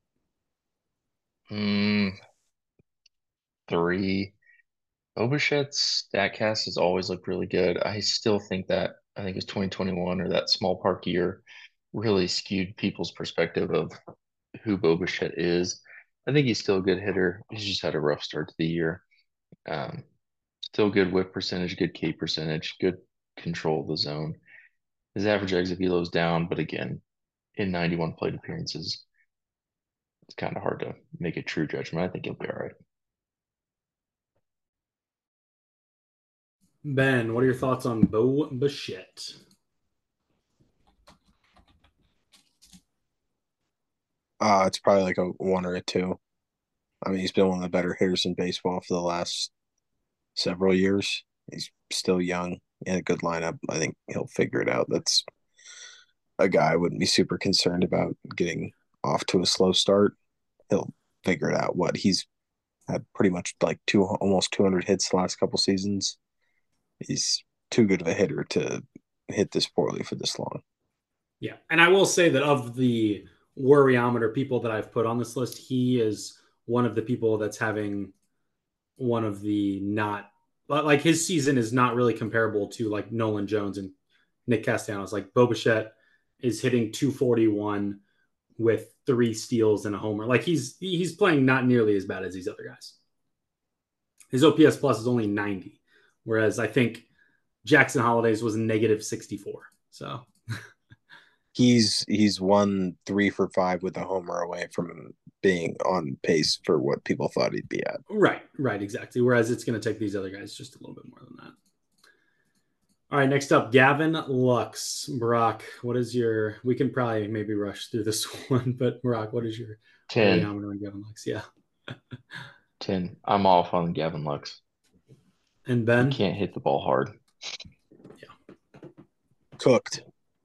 3. Obichet's StatCast has always looked really good. I still think that I think it was 2021 or that small park year really skewed people's perspective of who Bo Bichette is. I think he's still a good hitter. He's just had a rough start to the year. Um, Still good whip percentage, good K percentage, good control of the zone. His average exit velo is down, but again, in 91 plate appearances, it's kind of hard to make a true judgment. I think he'll be all right. Ben, what are your thoughts on Bo Bichette? It's probably like a 1 or a 2. I mean, he's been one of the better hitters in baseball for the last several years. He's still young and a good lineup. I think he'll figure it out. That's a guy I wouldn't be super concerned about getting off to a slow start. He'll figure it out. He's had pretty much like almost 200 hits the last couple seasons. He's too good of a hitter to hit this poorly for this long. Yeah, and I will say that of the worryometer people that I've put on this list, he is one of the people that's having one of the not like his season is not really comparable to like Nolan Jones and Nick Castellanos. Like Bo Bichette is hitting 241 with 3 steals and a homer. Like he's playing not nearly as bad as these other guys. His OPS plus is only 90, whereas I think Jackson Holiday's was negative 64. So he's won 3 for 5 with a homer away from being on pace for what people thought he'd be at. Right, exactly. Whereas it's going to take these other guys just a little bit more than that. All right, next up, Gavin Lux. Brock, what is your? We can probably maybe rush through this one, but Brock, what is your 10. on Gavin Lux? Yeah. 10. I'm off on Gavin Lux. And Ben? He can't hit the ball hard. Yeah. Cooked.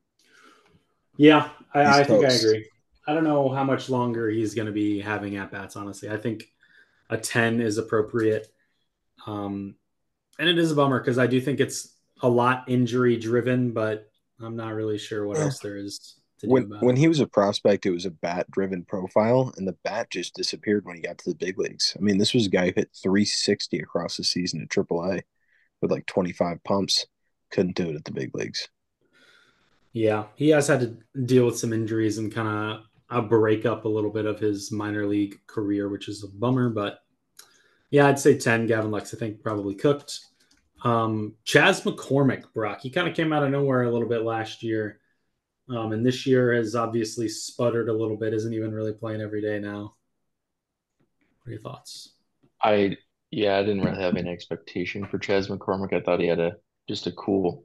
Yeah, I think I agree. I don't know how much longer he's going to be having at-bats, honestly. I think a 10 is appropriate. And it is a bummer because I do think it's a lot injury-driven, but I'm not really sure what else there is to do about it. When he was a prospect, it was a bat-driven profile, and the bat just disappeared when he got to the big leagues. I mean, this was a guy who hit 360 across the season at AAA with like 25 pumps. Couldn't do it at the big leagues. Yeah, he has had to deal with some injuries and kind of break up a little bit of his minor league career, which is a bummer. But yeah, I'd say 10. Gavin Lux, I think, probably cooked. Chas McCormick, Brock, he kind of came out of nowhere a little bit last year. And this year has obviously sputtered a little bit, isn't even really playing every day now. What are your thoughts? I didn't really have any expectation for Chas McCormick. I thought he had just a cool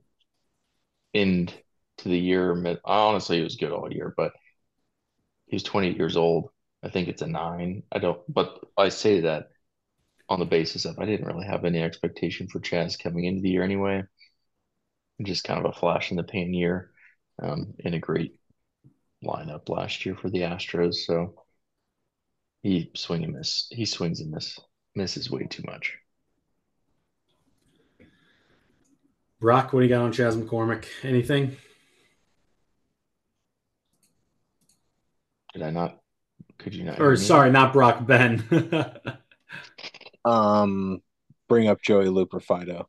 end to the year. Honestly, he was good all year, but he's 28 years old. I think it's a 9. But I say that on the basis of I didn't really have any expectation for Chas coming into the year anyway. Just kind of a flash in the pan year, in a great lineup last year for the Astros. So he swings and misses way too much. Brock, what do you got on Chas McCormick? Anything? Did I not? Could you not? Or sorry, not Brock, Ben. Bring up Joey Looper Fido.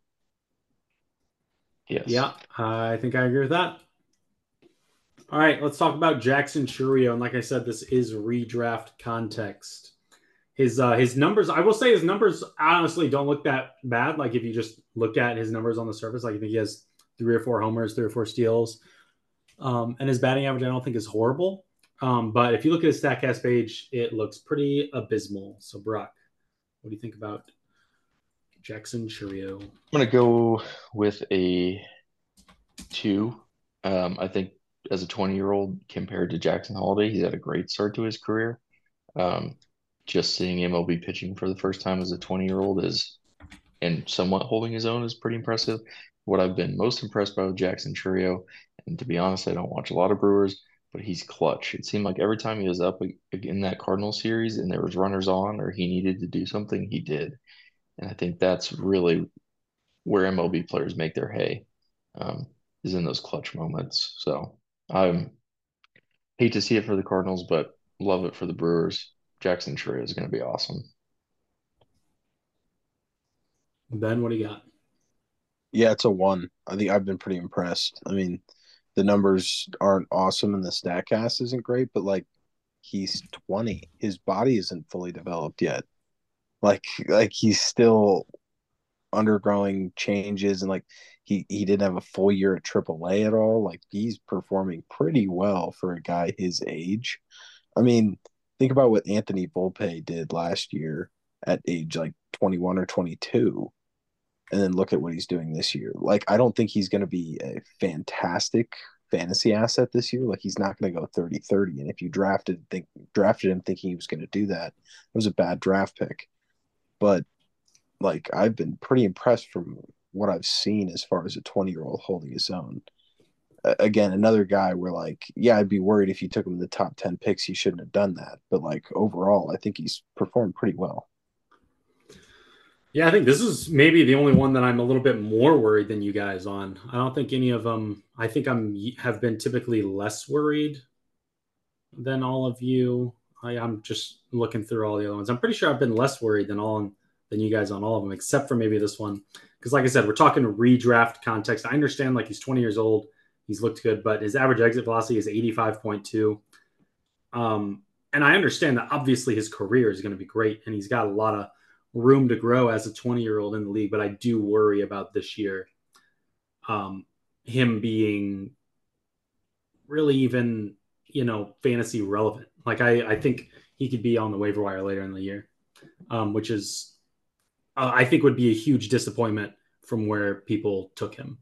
Yes. Yeah, I think I agree with that. All right, let's talk about Jackson Chourio. And like I said, this is redraft context. His numbers, I will say his numbers honestly don't look that bad. Like if you just look at his numbers on the surface, like I think he has 3 or 4 homers, 3 or 4 steals. And his batting average I don't think is horrible. But if you look at his StatCast page, it looks pretty abysmal. So Brock, what do you think about Jackson Chourio? I'm going to go with a 2. I think as a 20-year-old compared to Jackson Holliday, he's had a great start to his career. Just seeing MLB pitching for the first time as a 20-year-old and somewhat holding his own is pretty impressive. What I've been most impressed by with Jackson Chourio, and to be honest, I don't watch a lot of Brewers, but he's clutch. It seemed like every time he was up in that Cardinal series and there was runners on or he needed to do something, he did. And I think that's really where MLB players make their hay, is in those clutch moments. So I hate to see it for the Cardinals, but love it for the Brewers. Jackson Chourio is going to be awesome. Ben, what do you got? Yeah, it's a 1. I think I've been pretty impressed. I mean, the numbers aren't awesome and the StatCast isn't great, but like he's 20. His body isn't fully developed yet. Like he's still undergoing changes and like he didn't have a full year at AAA at all. Like he's performing pretty well for a guy his age. I mean, think about what Anthony Volpe did last year at age like 21 or 22. And then look at what he's doing this year. Like, I don't think he's going to be a fantastic fantasy asset this year. Like he's not going to go 30-30. And if you drafted him thinking he was going to do that, it was a bad draft pick. But like I've been pretty impressed from what I've seen as far as a 20-year-old holding his own. Again, another guy where like, yeah, I'd be worried if you took him in the top 10 picks, he shouldn't have done that. But like overall, I think he's performed pretty well. Yeah, I think this is maybe the only one that I'm a little bit more worried than you guys on. I don't think any of them. I think have been typically less worried than all of you. I'm just looking through all the other ones. I'm pretty sure I've been less worried than you guys on all of them, except for maybe this one. Because like I said, we're talking redraft context. I understand like he's 20 years old. He's looked good, but his average exit velocity is 85.2. And I understand that obviously his career is going to be great, and he's got a lot of room to grow as a 20-year-old in the league. But I do worry about this year, him being really even, fantasy relevant. Like I think he could be on the waiver wire later in the year, which is, I think would be a huge disappointment from where people took him.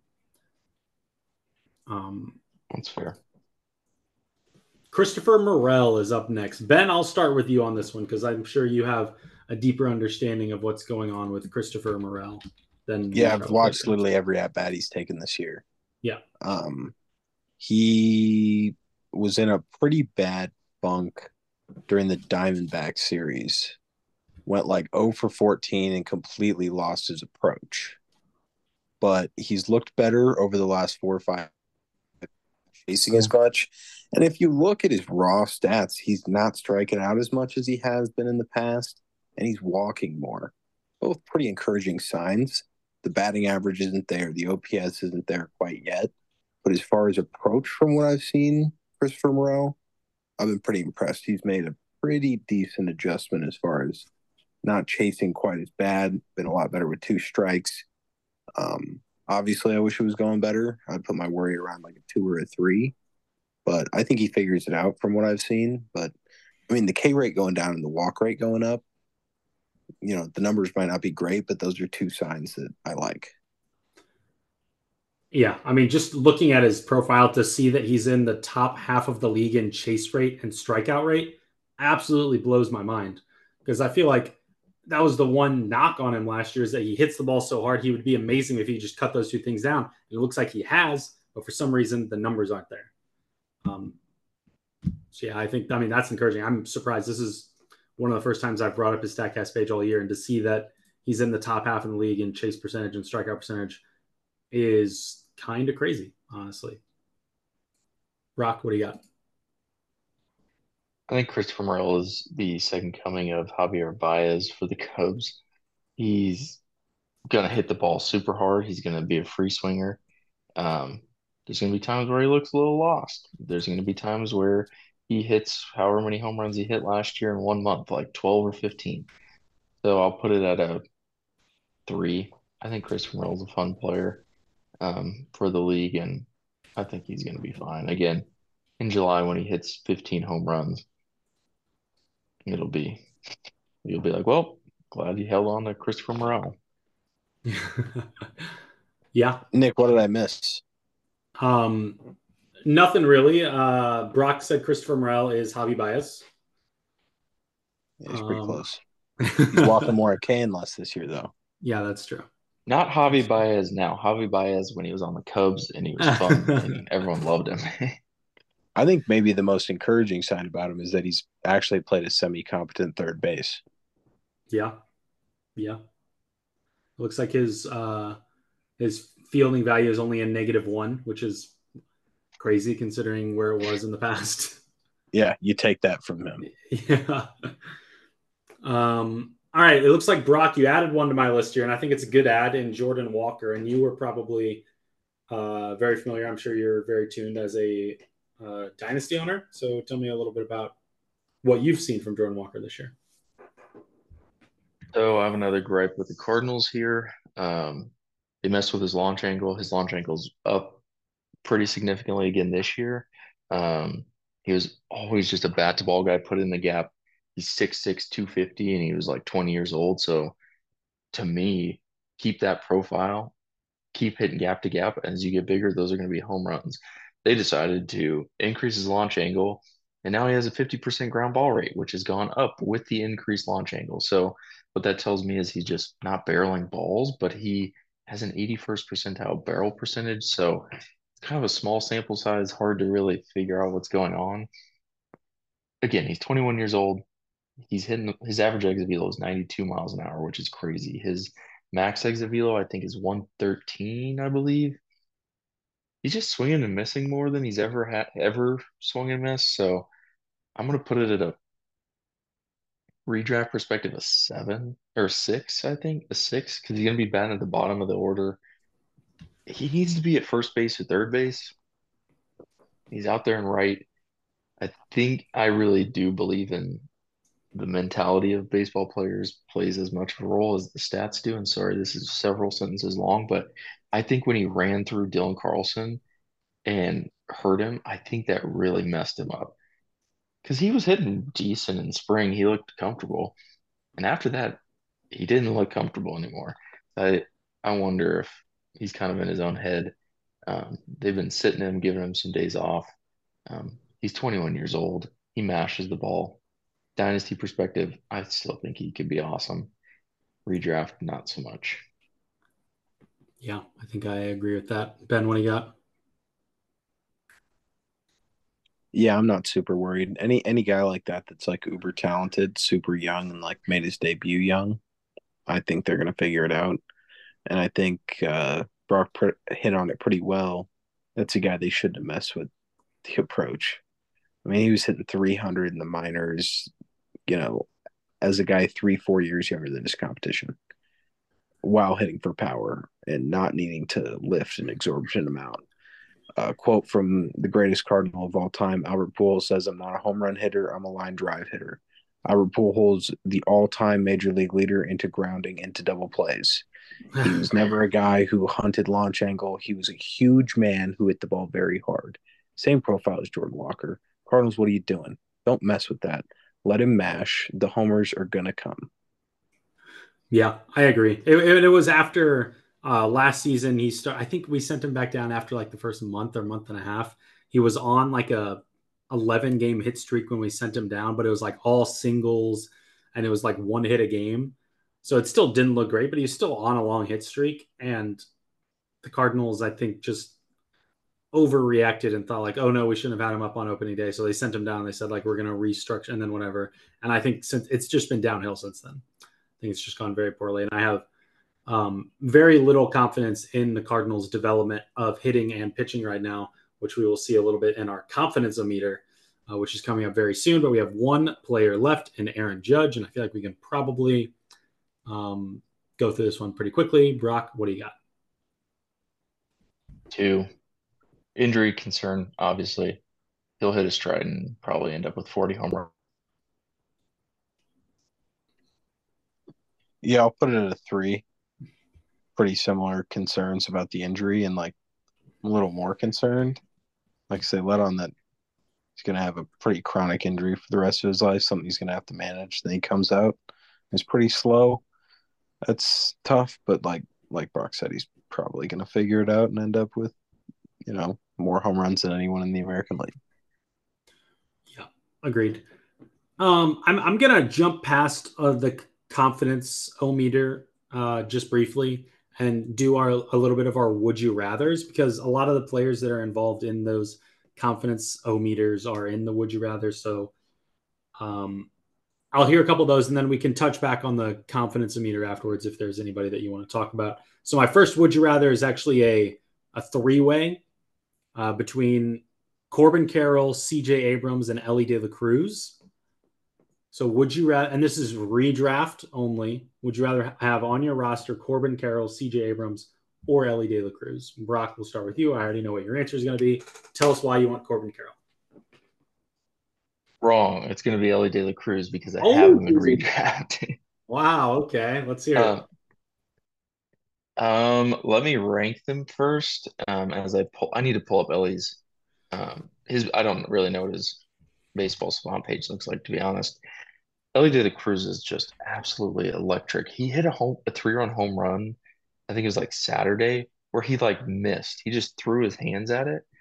That's fair. Christopher Morel is up next. Ben, I'll start with you on this one because I'm sure you have a deeper understanding of what's going on with Christopher Morel than I've watched literally every at bat he's taken this year. Yeah. He was in a pretty bad funk during the Diamondback series. Went like 0 for 14 and completely lost his approach. But he's looked better over the last 4 or 5 chasing as much. And if you look at his raw stats, he's not striking out as much as he has been in the past, and he's walking more. Both pretty encouraging signs. The batting average isn't there. The OPS isn't there quite yet. But as far as approach from what I've seen, Christopher Morel, I've been pretty impressed. He's made a pretty decent adjustment as far as not chasing quite as bad. Been a lot better with 2 strikes. Obviously, I wish it was going better. I'd put my worry around like a 2 or a 3. But I think he figures it out from what I've seen. But, I mean, the K rate going down and the walk rate going up, the numbers might not be great, but those are 2 signs that I like. Yeah, I mean, just looking at his profile to see that he's in the top half of the league in chase rate and strikeout rate absolutely blows my mind. Because I feel like that was the one knock on him last year is that he hits the ball so hard. He would be amazing if he just cut those 2 things down. And it looks like he has, but for some reason, the numbers aren't there. So yeah, that's encouraging. I'm surprised. This is one of the first times I've brought up his StatCast page all year, and to see that he's in the top half of the league in chase percentage and strikeout percentage is kind of crazy, honestly. Rock, what do you got? I think Christopher Morel is the second coming of Javier Baez for the Cubs. He's going to hit the ball super hard. He's going to be a free swinger. There's going to be times where he looks a little lost. There's going to be times where he hits however many home runs he hit last year in 1 month, like 12 or 15. So I'll put it at a 3. I think Christopher Morel is a fun player for the league, and I think he's going to be fine. Again, in July when he hits 15 home runs, you'll be like, well, glad he held on to Christopher Morel. Yeah. Nick, what did I miss? Nothing really. Brock said Christopher Morel is Javi Baez. Yeah, he's pretty close. He's walking more at K and less this year, though. Yeah, that's true. Not Javi Baez now. Javi Baez when he was on the Cubs and he was fun and everyone loved him. I think maybe the most encouraging sign about him is that he's actually played a semi-competent third base. Yeah. Yeah. Looks like his fielding value is only a -1, which is crazy considering where it was in the past. Yeah, you take that from him. Yeah. All right. It looks like, Brock, you added one to my list here, and I think it's a good add in Jordan Walker. And you were probably very familiar. I'm sure you're very tuned as a Dynasty owner. So tell me a little bit about what you've seen from Jordan Walker this year. So I have another gripe with the Cardinals here. They messed with his launch angle. His launch angle's up pretty significantly again this year. He was always just a bat-to-ball guy, put in the gap. He's 6'6", 250, and he was like 20 years old. So to me, keep that profile, keep hitting gap to gap. As you get bigger, those are going to be home runs. they decided to increase his launch angle, and now he has a 50% ground ball rate, which has gone up with the increased launch angle. So what that tells me is he's just not barreling balls, but he has an 81st percentile barrel percentage. So it's kind of a small sample size, hard to really figure out what's going on. Again, he's 21 years old. He's hitting his average exit velo is 92 miles an hour, which is crazy. His max exit velo, I think, is 113, I believe. He's just swinging and missing more than he's ever swung and missed. So I'm gonna put it at a redraft perspective, a 7 or 6, I think, a 6, because he's gonna be batting at the bottom of the order. He needs to be at first base or third base. He's out there and right. I think I really do believe in the mentality of baseball players plays as much of a role as the stats do. And sorry, this is several sentences long, but I think when he ran through Dylan Carlson and hurt him, I think that really messed him up because he was hitting decent in spring. He looked comfortable. And after that, he didn't look comfortable anymore. I wonder if he's kind of in his own head. They've been sitting him, giving him some days off. He's 21 years old. He mashes the ball. Dynasty perspective, I still think he could be awesome. Redraft, not so much. Yeah, I think I agree with that. Ben, what do you got? Yeah, I'm not super worried. Any guy like that that's like uber talented, super young, and like made his debut young, I think they're gonna figure it out. And I think Brock hit on it pretty well. That's a guy they shouldn't have messed with the approach. I mean, he was hitting 300 in the minors, you know, as a guy 3-4 years younger than his competition, while hitting for power and not needing to lift an exorbitant amount. A quote from the greatest Cardinal of all time, Albert Pujols says, "I'm not a home run hitter. I'm a line drive hitter." Albert Pujols, the all-time major league leader into grounding into double plays. He was never a guy who hunted launch angle. He was a huge man who hit the ball very hard. Same profile as Jordan Walker. Cardinals, what are you doing? Don't mess with that. Let him mash. The homers are gonna come. Yeah, I agree. It was after last season. I think we sent him back down after like the first month or month and a half. He was on like a 11 game hit streak when we sent him down, but it was like all singles and it was like one hit a game. So it still didn't look great, but he was still on a long hit streak. And the Cardinals, I think, just overreacted and thought like, oh no, we shouldn't have had him up on opening day. So they sent him down. They said like, we're going to restructure and then whatever. And I think since it's just been downhill since then. I think it's just gone very poorly. And I have very little confidence in the Cardinals' development of hitting and pitching right now, which we will see a little bit in our confidence-o-meter, which is coming up very soon. But we have one player left in Aaron Judge, and I feel like we can probably go through this one pretty quickly. Brock, what do you got? 2, injury concern, obviously. He'll hit a stride and probably end up with 40 home runs. Yeah, I'll put it at a 3. Pretty similar concerns about the injury, and like I'm a little more concerned. Like I say, let on that he's going to have a pretty chronic injury for the rest of his life, something he's going to have to manage. Then he comes out, he's pretty slow. That's tough, but like Brock said, he's probably going to figure it out and end up with, more home runs than anyone in the American League. Yeah, agreed. I'm gonna jump past the confidence o-meter just briefly and do a little bit of our would you rathers, because a lot of the players that are involved in those confidence o-meters are in the would you rather. So I'll hear a couple of those and then we can touch back on the confidence o-meter afterwards if there's anybody that you want to talk about. So my first would you rather is actually a 3-way between Corbin Carroll, CJ Abrams, and Elly De La Cruz. So would you rather, and this is redraft only, would you rather have on your roster Corbin Carroll, CJ Abrams, or Elly De La Cruz? Brock, we'll start with you. I already know what your answer is going to be. Tell us why you want Corbin Carroll. Wrong. It's going to be Elly De La Cruz because I have him in redraft. Wow. Okay. Let's hear it. Let me rank them first. As I need to pull up Ellie's. I don't really know what his baseball savant page looks like, to be honest. Elly De La Cruz is just absolutely electric. He hit a 3-run home run. I think it was like Saturday where he like missed. He just threw his hands at it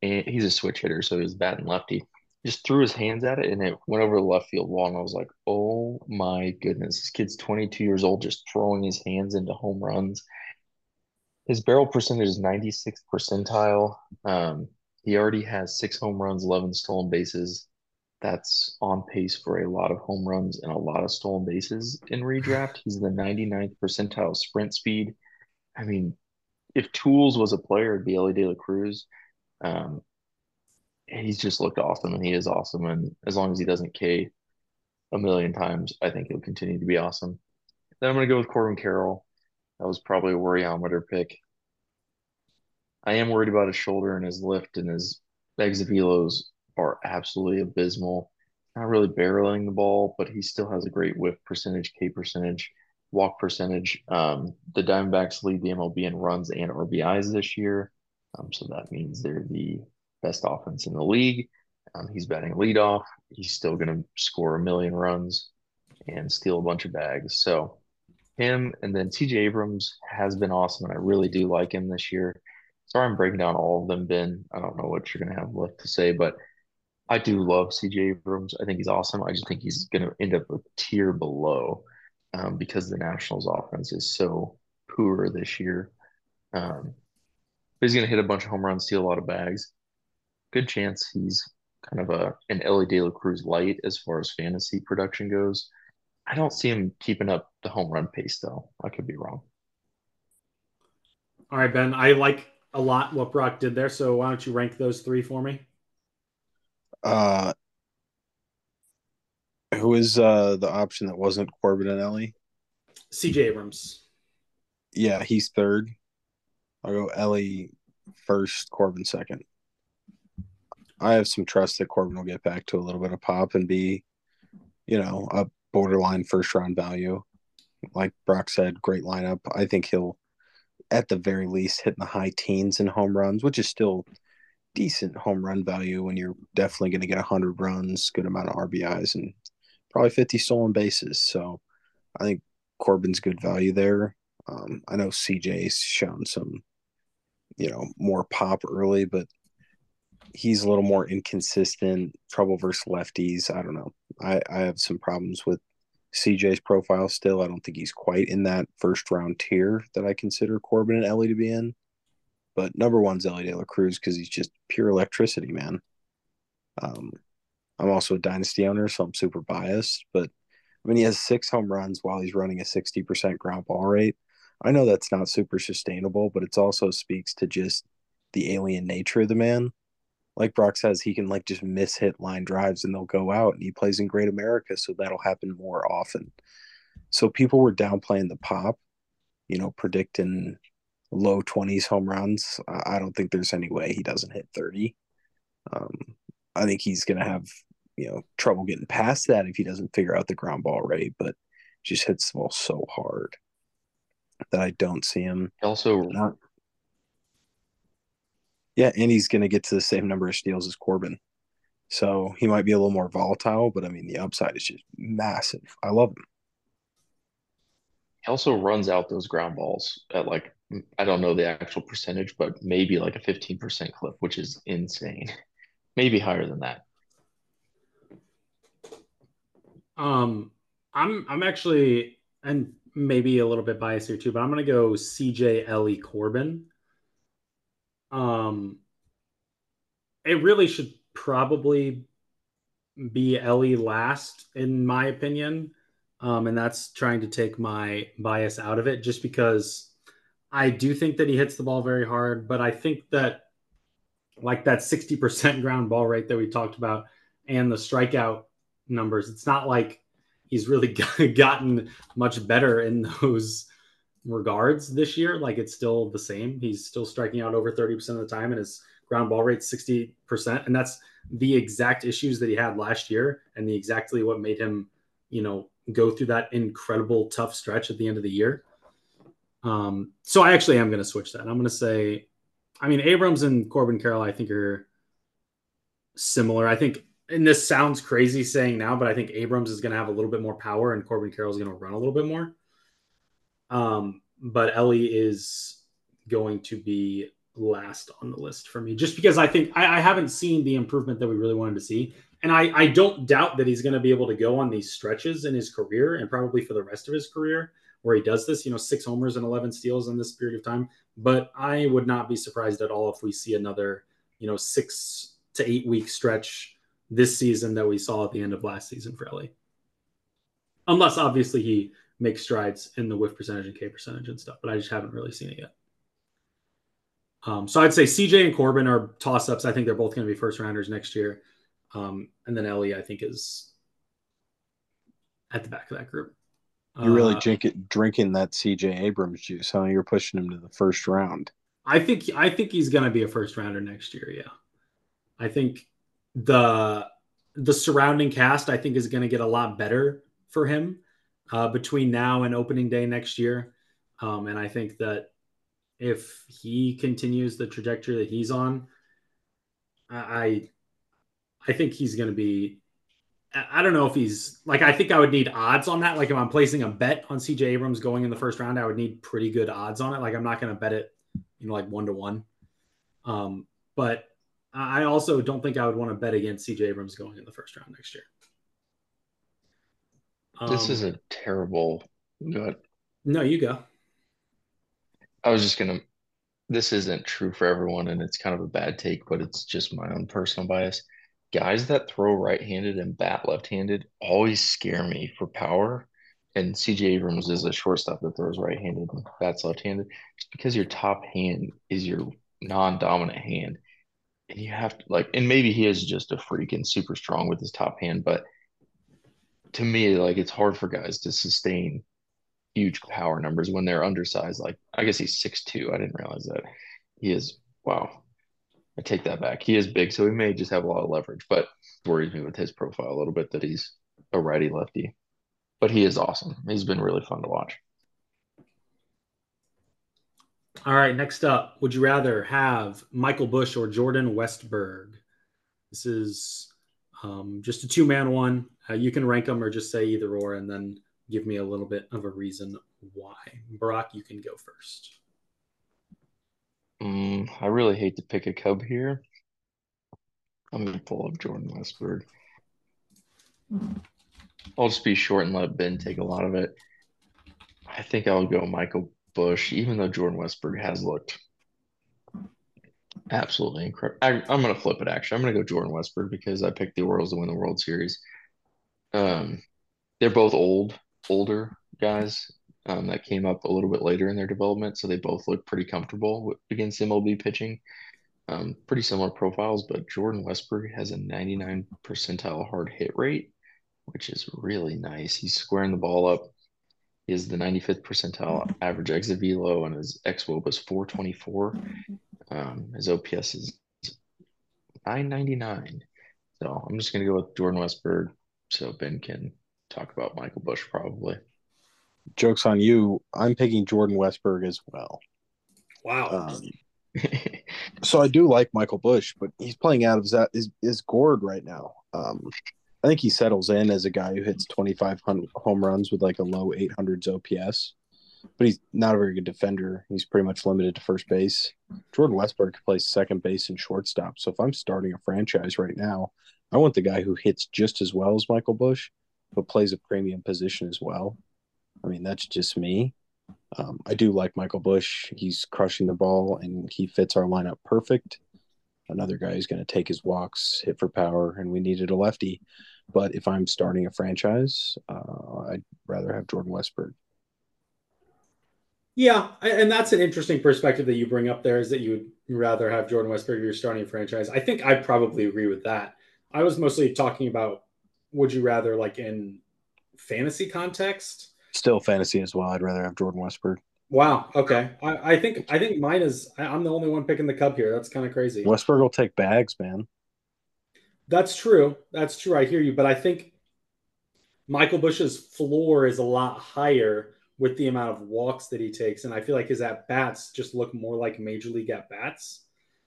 and he's a switch hitter, so he's batting lefty. Just threw his hands at it, and it went over the left field wall. And I was like, "Oh my goodness, this kid's 22 years old, just throwing his hands into home runs." His barrel percentage is 96th percentile. He already has 6 home runs, 11 stolen bases. That's on pace for a lot of home runs and a lot of stolen bases in redraft. He's the 99th percentile sprint speed. I mean, if Tools was a player, it'd be Ellie De La Cruz. Um, and he's just looked awesome, and he is awesome. And as long as he doesn't K a million times, I think he'll continue to be awesome. Then I'm going to go with Corbin Carroll. That was probably a worryometer pick. I am worried about his shoulder and his lift, and his exit velos are absolutely abysmal. Not really barreling the ball, but he still has a great whiff percentage, K percentage, walk percentage. The Diamondbacks lead the MLB in runs and RBIs this year. So that means they're the best offense in the league. He's batting leadoff. He's still going to score a million runs and steal a bunch of bags. So him, and then TJ Abrams has been awesome, and I really do like him this year. Sorry, I'm breaking down all of them, Ben. I don't know what you're going to have left to say, but I do love CJ Abrams. I think he's awesome. I just think he's going to end up a tier below because the Nationals offense is so poor this year. But he's going to hit a bunch of home runs, steal a lot of bags. Good chance he's kind of an Ellie De La Cruz light as far as fantasy production goes. I don't see him keeping up the home run pace, though. I could be wrong. All right, Ben. I like a lot what Brock did there. So why don't you rank those three for me? Who is the option that wasn't Corbin and Ellie? CJ Abrams. Yeah, he's third. I'll go Ellie first, Corbin second. I have some trust that Corbin will get back to a little bit of pop and be, a borderline first round value. Like Brock said, great lineup. I think he'll, at the very least, hit in the high teens in home runs, which is still decent home run value when you're definitely going to get 100 runs, good amount of RBIs, and probably 50 stolen bases. So I think Corbin's good value there. I know CJ's shown some, more pop early, but he's a little more inconsistent, trouble versus lefties. I don't know. I have some problems with CJ's profile still. I don't think he's quite in that first round tier that I consider Corbin and Ellie to be in. But number one's Ellie De La Cruz because he's just pure electricity, man. I'm also a dynasty owner, so I'm super biased. But he has 6 home runs while he's running a 60% ground ball rate. I know that's not super sustainable, but it also speaks to just the alien nature of the man. Like Brock says, he can just miss hit line drives and they'll go out, and he plays in Great America, so that'll happen more often. So people were downplaying the pop, predicting low 20s home runs. I don't think there's any way he doesn't hit 30. I think he's going to have, trouble getting past that if he doesn't figure out the ground ball rate, but just hits the ball so hard that I don't see him. Also, yeah, and he's going to get to the same number of steals as Corbin. So he might be a little more volatile, but the upside is just massive. I love him. he also runs out those ground balls at I don't know the actual percentage, but maybe like a 15% clip, which is insane. Maybe higher than that. I'm actually, and maybe a little bit biased here too, but I'm going to go CJ, Ellie, Corbin. It really should probably be Ellie last, in my opinion. And that's trying to take my bias out of it, just because I do think that he hits the ball very hard, but I think that that 60% ground ball rate that we talked about and the strikeout numbers, it's not like he's really gotten much better in those regards this year. It's still the same. He's still striking out over 30% of the time, and his ground ball rate 60%. And that's the exact issues that he had last year, and exactly what made him, go through that incredible tough stretch at the end of the year. So I actually am going to switch that. I'm going to say, Abrams and Corbin Carroll, I think, are similar. I think, and this sounds crazy saying now, but I think Abrams is going to have a little bit more power and Corbin Carroll is going to run a little bit more. But Ellie is going to be last on the list for me, just because I think I haven't seen the improvement that we really wanted to see. And I don't doubt that he's going to be able to go on these stretches in his career and probably for the rest of his career where he does this, 6 homers and 11 steals in this period of time. But I would not be surprised at all if we see another, 6 to 8 week stretch this season that we saw at the end of last season for Ellie. Unless obviously he makes strides in the whiff percentage and K percentage and stuff, but I just haven't really seen it yet. So I'd say CJ and Corbin are toss-ups. I think they're both going to be first-rounders next year. And then Ellie, I think, is at the back of that group. You're really drinking that CJ Abrams juice, huh? You're pushing him to the first round. I think he's going to be a first-rounder next year, yeah. I think the surrounding cast, I think, is going to get a lot better for him between now and opening day next year. And I think that if he continues the trajectory that he's on, I think he's going to be, I don't know if he's like, I think I would need odds on that. Like if I'm placing a bet on CJ Abrams going in the first round, I would need pretty good odds on it. Like I'm not going to bet it, like 1-1. But I also don't think I would want to bet against CJ Abrams going in the first round next year. This is a terrible. Go ahead. No, you go. I was just gonna. This isn't true for everyone, and it's kind of a bad take, but it's just my own personal bias. Guys that throw right-handed and bat left-handed always scare me for power. And CJ Abrams is a shortstop that throws right-handed and bats left-handed, just because your top hand is your non-dominant hand, and you have to and maybe he is just a freak and super strong with his top hand, but to me, it's hard for guys to sustain huge power numbers when they're undersized. Like, I guess he's 6'2". I didn't realize that. He is, wow. I take that back. He is big, so he may just have a lot of leverage, but it worries me with his profile a little bit that he's a righty-lefty. But he is awesome. He's been really fun to watch. All right, next up, would you rather have Michael Busch or Jordan Westberg? This is just a two-man one. You can rank them or just say either or and then give me a little bit of a reason why. Brock, you can go first. I really hate to pick a Cub here. I'm going to pull up Jordan Westberg. I'll just be short and let Ben take a lot of it. I think I'll go Michael Busch, even though Jordan Westberg has looked absolutely incredible. I'm going to flip it, actually. I'm going to go Jordan Westberg because I picked the Orioles to win the World Series. They're both older guys that came up a little bit later in their development, so they both look pretty comfortable against MLB pitching. Pretty similar profiles, but Jordan Westberg has a 99 percentile hard hit rate, which is really nice. He's squaring the ball up. He has the 95th percentile average exit velo, and his xWOB is 424. His OPS is 999. So I'm just going to go with Jordan Westberg so Ben can talk about Michael Busch probably. Joke's on you. I'm picking Jordan Westberg as well. Wow. So I do like Michael Busch, but he's playing out of his gourd right now. I think he settles in as a guy who hits 2,500 home runs with a low 800s OPS, but he's not a very good defender. He's pretty much limited to first base. Jordan Westberg plays second base and shortstop. So if I'm starting a franchise right now, I want the guy who hits just as well as Michael Busch, but plays a premium position as well. I mean, that's just me. I do like Michael Busch. He's crushing the ball, and he fits our lineup perfect. Another guy who's going to take his walks, hit for power, and we needed a lefty. But if I'm starting a franchise, I'd rather have Jordan Westberg. Yeah, and that's an interesting perspective that you bring up there, is that you would rather have Jordan Westberg if you're starting a franchise. I think I'd probably agree with that. I was mostly talking about, would you rather in fantasy context? Still fantasy as well. I'd rather have Jordan Westberg. Wow. Okay. I think mine is, I'm the only one picking the Cub here. That's kind of crazy. Westberg will take bags, man. That's true. That's true. I hear you. But I think Michael Busch's floor is a lot higher with the amount of walks that he takes. And I feel like his at-bats just look more like major league at-bats.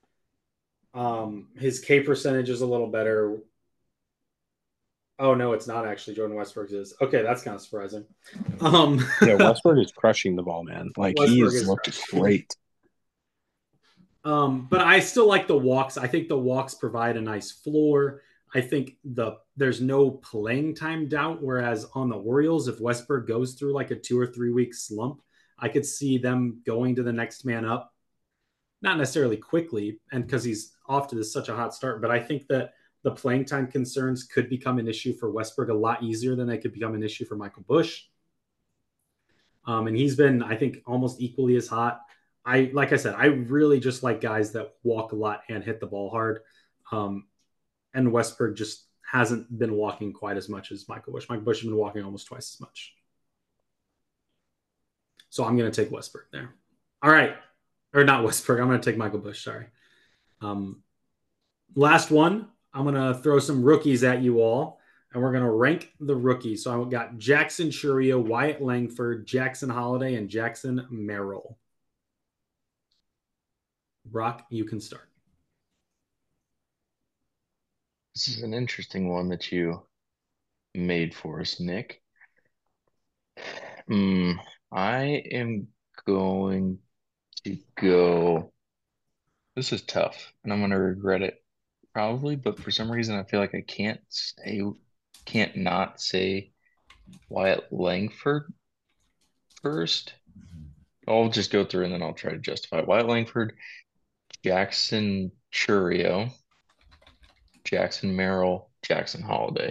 His K percentage is a little better. Oh, no, it's not actually. Jordan Westberg is. Okay, that's kind of surprising. Yeah, Westberg is crushing the ball, man. He has looked great. But I still like the walks. I think the walks provide a nice floor. I think there's no playing time doubt. Whereas on the Orioles, if Westberg goes through like a 2 or 3 week slump, I could see them going to the next man up, not necessarily quickly, and because he's off to this such a hot start. But I think that the playing time concerns could become an issue for Westberg a lot easier than they could become an issue for Michael Busch. And he's been, I think, almost equally as hot. Like I said, I really just like guys that walk a lot and hit the ball hard. And Westberg just hasn't been walking quite as much as Michael Busch. Michael Busch has been walking almost twice as much. So I'm going to take Westberg there. All right. Or not Westberg. I'm going to take Michael Busch. Sorry. Last one. I'm going to throw some rookies at you all, and we're going to rank the rookies. So I've got Jackson Chourio, Wyatt Langford, Jackson Holliday, and Jackson Merrill. Brock, you can start. This is an interesting one that you made for us, Nick. I am going to go. This is tough, and I'm going to regret it probably, but for some reason I feel like I can't not say Wyatt Langford first. I'll just go through and then I'll try to justify it. Wyatt Langford, Jackson Chourio, Jackson Merrill, Jackson Holliday.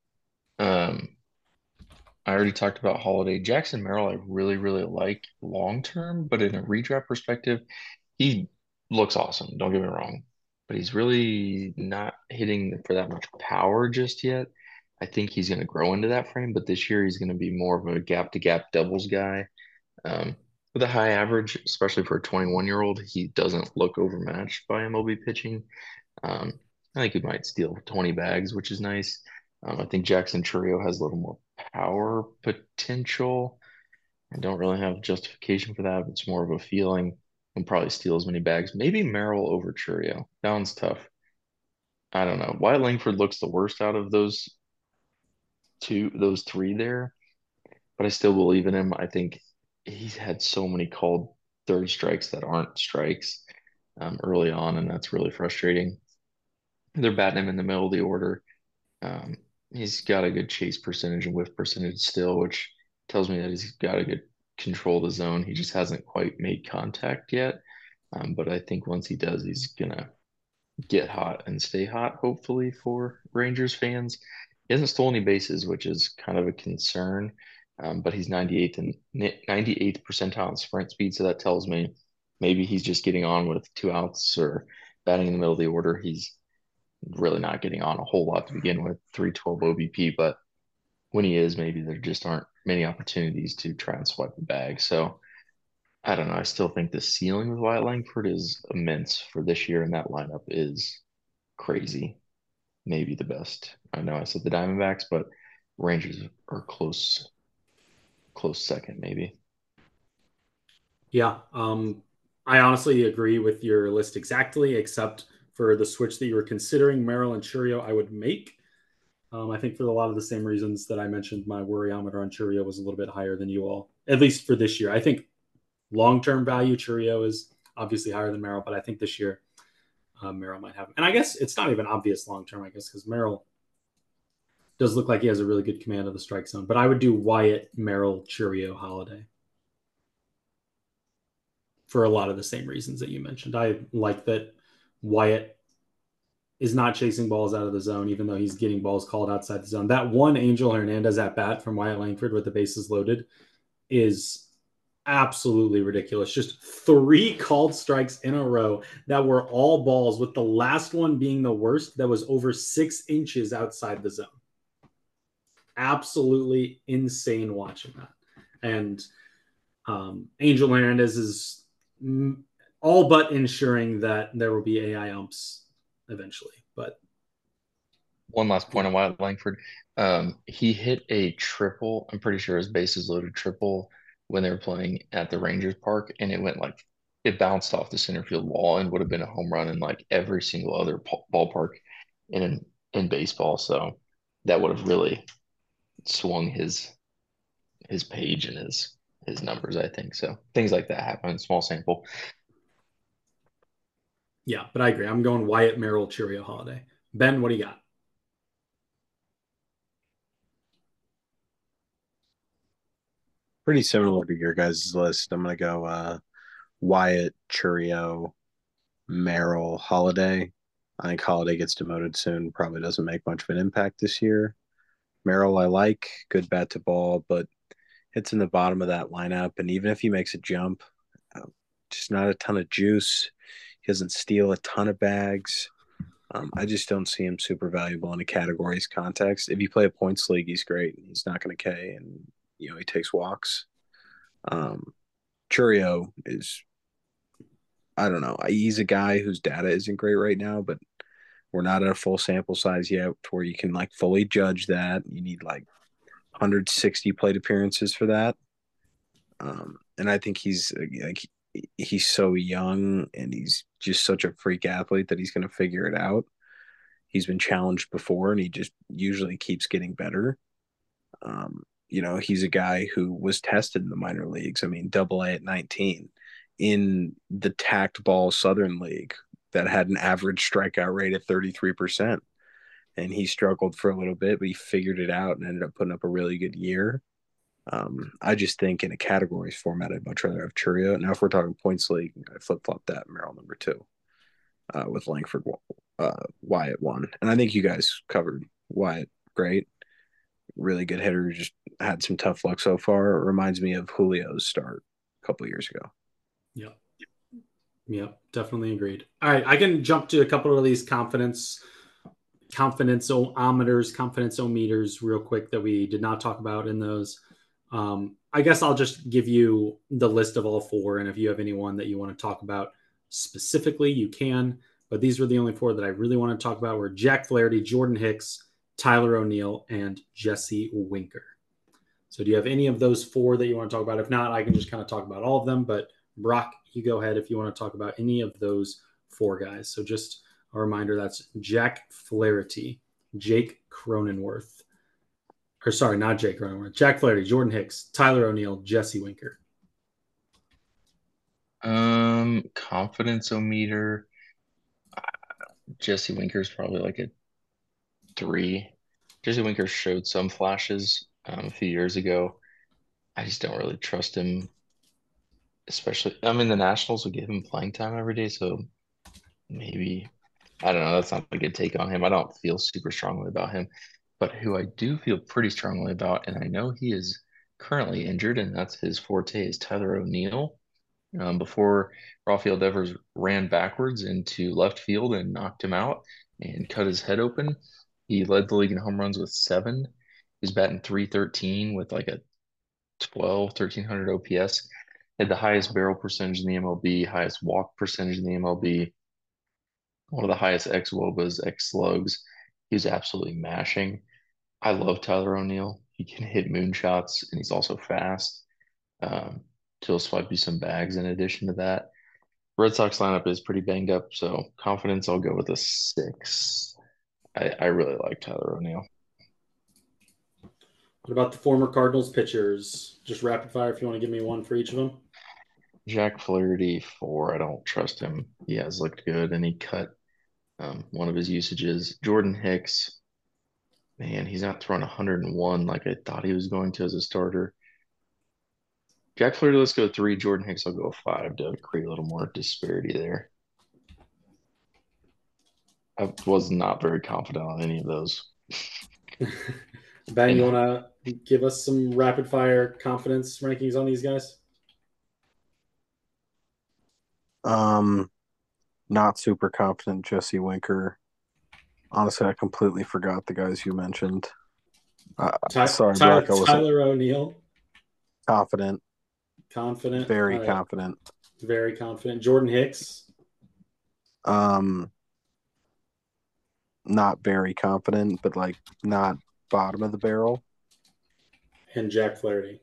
I already talked about Holliday. Jackson Merrill, I really, really like long term, but in a redraft perspective, he looks awesome. Don't get me wrong, but he's really not hitting for that much power just yet. I think he's going to grow into that frame, but this year he's going to be more of a gap to gap doubles guy. With a high average, especially for a 21-year-old, he doesn't look overmatched by MLB pitching. I think he might steal 20 bags, which is nice. I think Jackson Chourio has a little more power potential. I don't really have justification for that. It's more of a feeling. And probably steal as many bags. Maybe Merrill over Chourio. That one's tough. I don't know. Wyatt Langford looks the worst out of those three there, but I still believe in him. I think he's had so many called third strikes that aren't strikes early on, and that's really frustrating. They're batting him in the middle of the order. He's got a good chase percentage and whiff percentage still, which tells me that he's got a good control of the zone. He just hasn't quite made contact yet. But I think once he does, he's gonna get hot and stay hot, hopefully, for Rangers fans. He hasn't stolen any bases, which is kind of a concern. But he's 98th percentile in sprint speed, so that tells me maybe he's just getting on with 2 outs or batting in the middle of the order. He's really not getting on a whole lot to begin with, 312 OBP, but when he is, maybe there just aren't many opportunities to try and swipe the bag. So I don't know. I still think the ceiling with Wyatt Langford is immense for this year, and that lineup is crazy. Maybe the best. I know I said the Diamondbacks, but Rangers are close second, maybe. Yeah. I honestly agree with your list exactly, except for the switch that you were considering, Merrill and Chourio, I would make. I think for a lot of the same reasons that I mentioned, my worryometer on Chourio was a little bit higher than you all, at least for this year. I think long-term value, Chourio is obviously higher than Merrill, but I think this year Merrill might have. And I guess it's not even obvious long-term, I guess, because Merrill does look like he has a really good command of the strike zone. But I would do Wyatt, Merrill, Chourio, Holliday for a lot of the same reasons that you mentioned. I like that Wyatt is not chasing balls out of the zone, even though he's getting balls called outside the zone. That one Angel Hernandez at bat from Wyatt Langford with the bases loaded is absolutely ridiculous. Just 3 called strikes in a row that were all balls, with the last one being the worst, that was over 6 inches outside the zone. Absolutely insane watching that. And Angel Hernandez is all but ensuring that there will be AI umps eventually. But one last point on Wyatt Langford. He hit a triple. I'm pretty sure his bases loaded triple when they were playing at the Rangers Park, and it bounced off the center field wall and would have been a home run in like every single other ballpark in baseball. So that would have really swung his page and his numbers, I think. So things like that happen in small sample. Yeah, but I agree. I'm going Wyatt, Merrill, Chourio, Holiday. Ben, what do you got? Pretty similar to your guys' list. I'm gonna go Wyatt, Churio, Merrill, Holiday. I think Holiday gets demoted soon. Probably doesn't make much of an impact this year. Merrill, I like. Good bat to ball, but it's in the bottom of that lineup. And even if he makes a jump, uh, just not a ton of juice. He doesn't steal a ton of bags. I just don't see him super valuable in a categories context. If you play a points league, he's great. He's not going to K, and he takes walks. Churio is, I don't know. He's a guy whose data isn't great right now, but we're not at a full sample size yet to where you can like fully judge that. You need like 160 plate appearances for that. And I think he's so young and he's just such a freak athlete that he's going to figure it out. He's been challenged before and he just usually keeps getting better. He's a guy who was tested in the minor leagues. I mean, double A at 19 in the tacked ball Southern League that had an average strikeout rate of 33%. And he struggled for a little bit, but he figured it out and ended up putting up a really good year. I just think in a categories format, I'd much rather have Churio. Now, if we're talking points league, I flip-flop that Merrill number 2 with Langford Wyatt 1. And I think you guys covered Wyatt great. Really good hitter, just had some tough luck so far. It reminds me of Julio's start a couple years ago. Yep, definitely agreed. All right, I can jump to a couple of these confidence meters real quick that we did not talk about in those. I guess I'll just give you the list of all 4, and if you have anyone that you want to talk about specifically, you can. But these were the only 4 that I really want to talk about were Jack Flaherty, Jordan Hicks, Tyler O'Neill, and Jesse Winker. So do you have any of those 4 that you want to talk about? If not, I can just kind of talk about all of them. But Brock, you go ahead if you want to talk about any of those 4 guys. So just a reminder, that's Jack Flaherty, Jake Cronenworth. Or sorry, not Jake Cronenworth. Jack Flaherty, Jordan Hicks, Tyler O'Neill, Jesse Winker. Confidence-o-meter. Jesse Winker's probably like a 3. Jesse Winker showed some flashes a few years ago. I just don't really trust him, especially. I mean, the Nationals will give him playing time every day, so maybe I don't know. That's not a good take on him. I don't feel super strongly about him, but who I do feel pretty strongly about, and I know he is currently injured, and that's his forte, is Tyler O'Neill. Before Rafael Devers ran backwards into left field and knocked him out and cut his head open, he led the league in home runs with 7. He's batting .313 with like a 1,300 OPS. Had the highest barrel percentage in the MLB, highest walk percentage in the MLB, one of the highest xWOBAs, xSlugs. He was absolutely mashing. I love Tyler O'Neill. He can hit moonshots and he's also fast. He'll swipe you some bags in addition to that. Red Sox lineup is pretty banged up, so confidence, I'll go with a 6. I really like Tyler O'Neill. What about the former Cardinals pitchers? Just rapid fire if you want to give me one for each of them. Jack Flaherty, 4. I don't trust him. He has looked good, and he cut one of his usages. Jordan Hicks, man, he's not throwing 101 like I thought he was going to as a starter. Jack Flaherty, let's go 3. Jordan Hicks, I'll go 5 to create a little more disparity there. I was not very confident on any of those. Ben, you want to give us some rapid fire confidence rankings on these guys? Not super confident. Jesse Winker. Honestly, I completely forgot the guys you mentioned. Sorry, Brock. Tyler O'Neill. Confident. Confident. Very confident. Very confident. Jordan Hicks. Not very confident, but like not bottom of the barrel. And Jack Flaherty.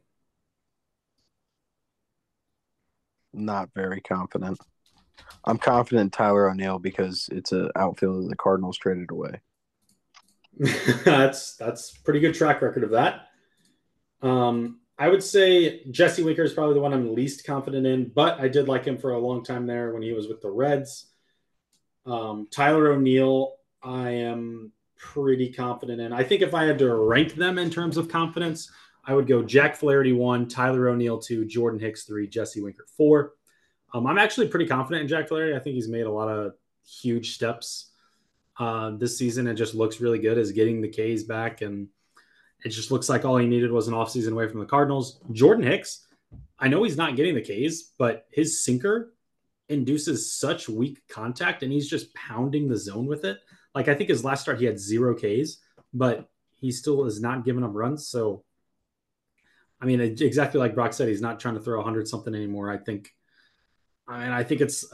Not very confident. I'm confident in Tyler O'Neill because it's an outfielder the Cardinals traded away. That's pretty good track record of that. I would say Jesse Winker is probably the one I'm least confident in, but I did like him for a long time there when he was with the Reds. Tyler O'Neill, I am pretty confident in. I think if I had to rank them in terms of confidence, I would go Jack Flaherty 1, Tyler O'Neill 2, Jordan Hicks 3, Jesse Winker 4. I'm actually pretty confident in Jack Flaherty. I think he's made a lot of huge steps this season. It just looks really good as getting the K's back, and it just looks like all he needed was an offseason away from the Cardinals. Jordan Hicks, I know he's not getting the K's, but his sinker induces such weak contact, and he's just pounding the zone with it. Like, I think his last start, he had 0 Ks, but he still is not giving up runs. So, I mean, exactly like Brock said, he's not trying to throw 100 something anymore. I think it's,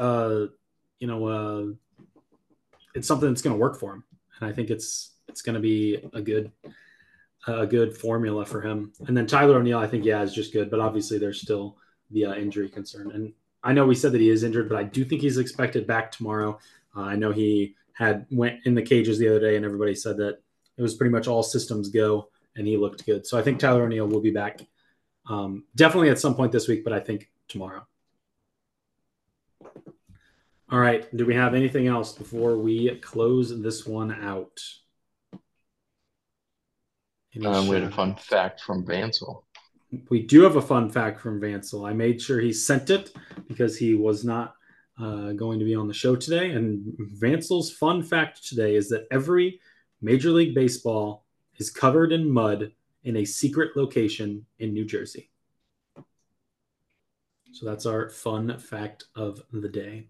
it's something that's going to work for him. And I think it's going to be a good formula for him. And then Tyler O'Neill, I think, is just good, but obviously there's still the injury concern. And I know we said that he is injured, but I do think he's expected back tomorrow. I know he went in the cages the other day, and everybody said that it was pretty much all systems go, and he looked good. So I think Tyler O'Neill will be back definitely at some point this week, but I think tomorrow. All right. Do we have anything else before we close this one out? We had a fun fact from Vansel. We do have a fun fact from Vansel. I made sure he sent it because he was not going to be on the show today. And Vansel's fun fact today is that every Major League Baseball is covered in mud in a secret location in New Jersey. So that's our fun fact of the day.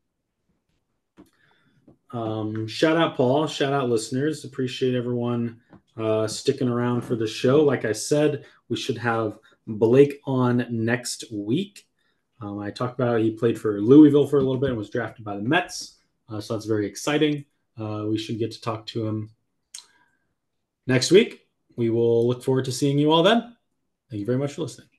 Shout out Paul, shout out listeners. Appreciate everyone sticking around for the show. Like I said, we should have Blake on next week. I talked about he played for Louisville for a little bit and was drafted by the Mets. So that's very exciting. We should get to talk to him next week. We will look forward to seeing you all then. Thank you very much for listening.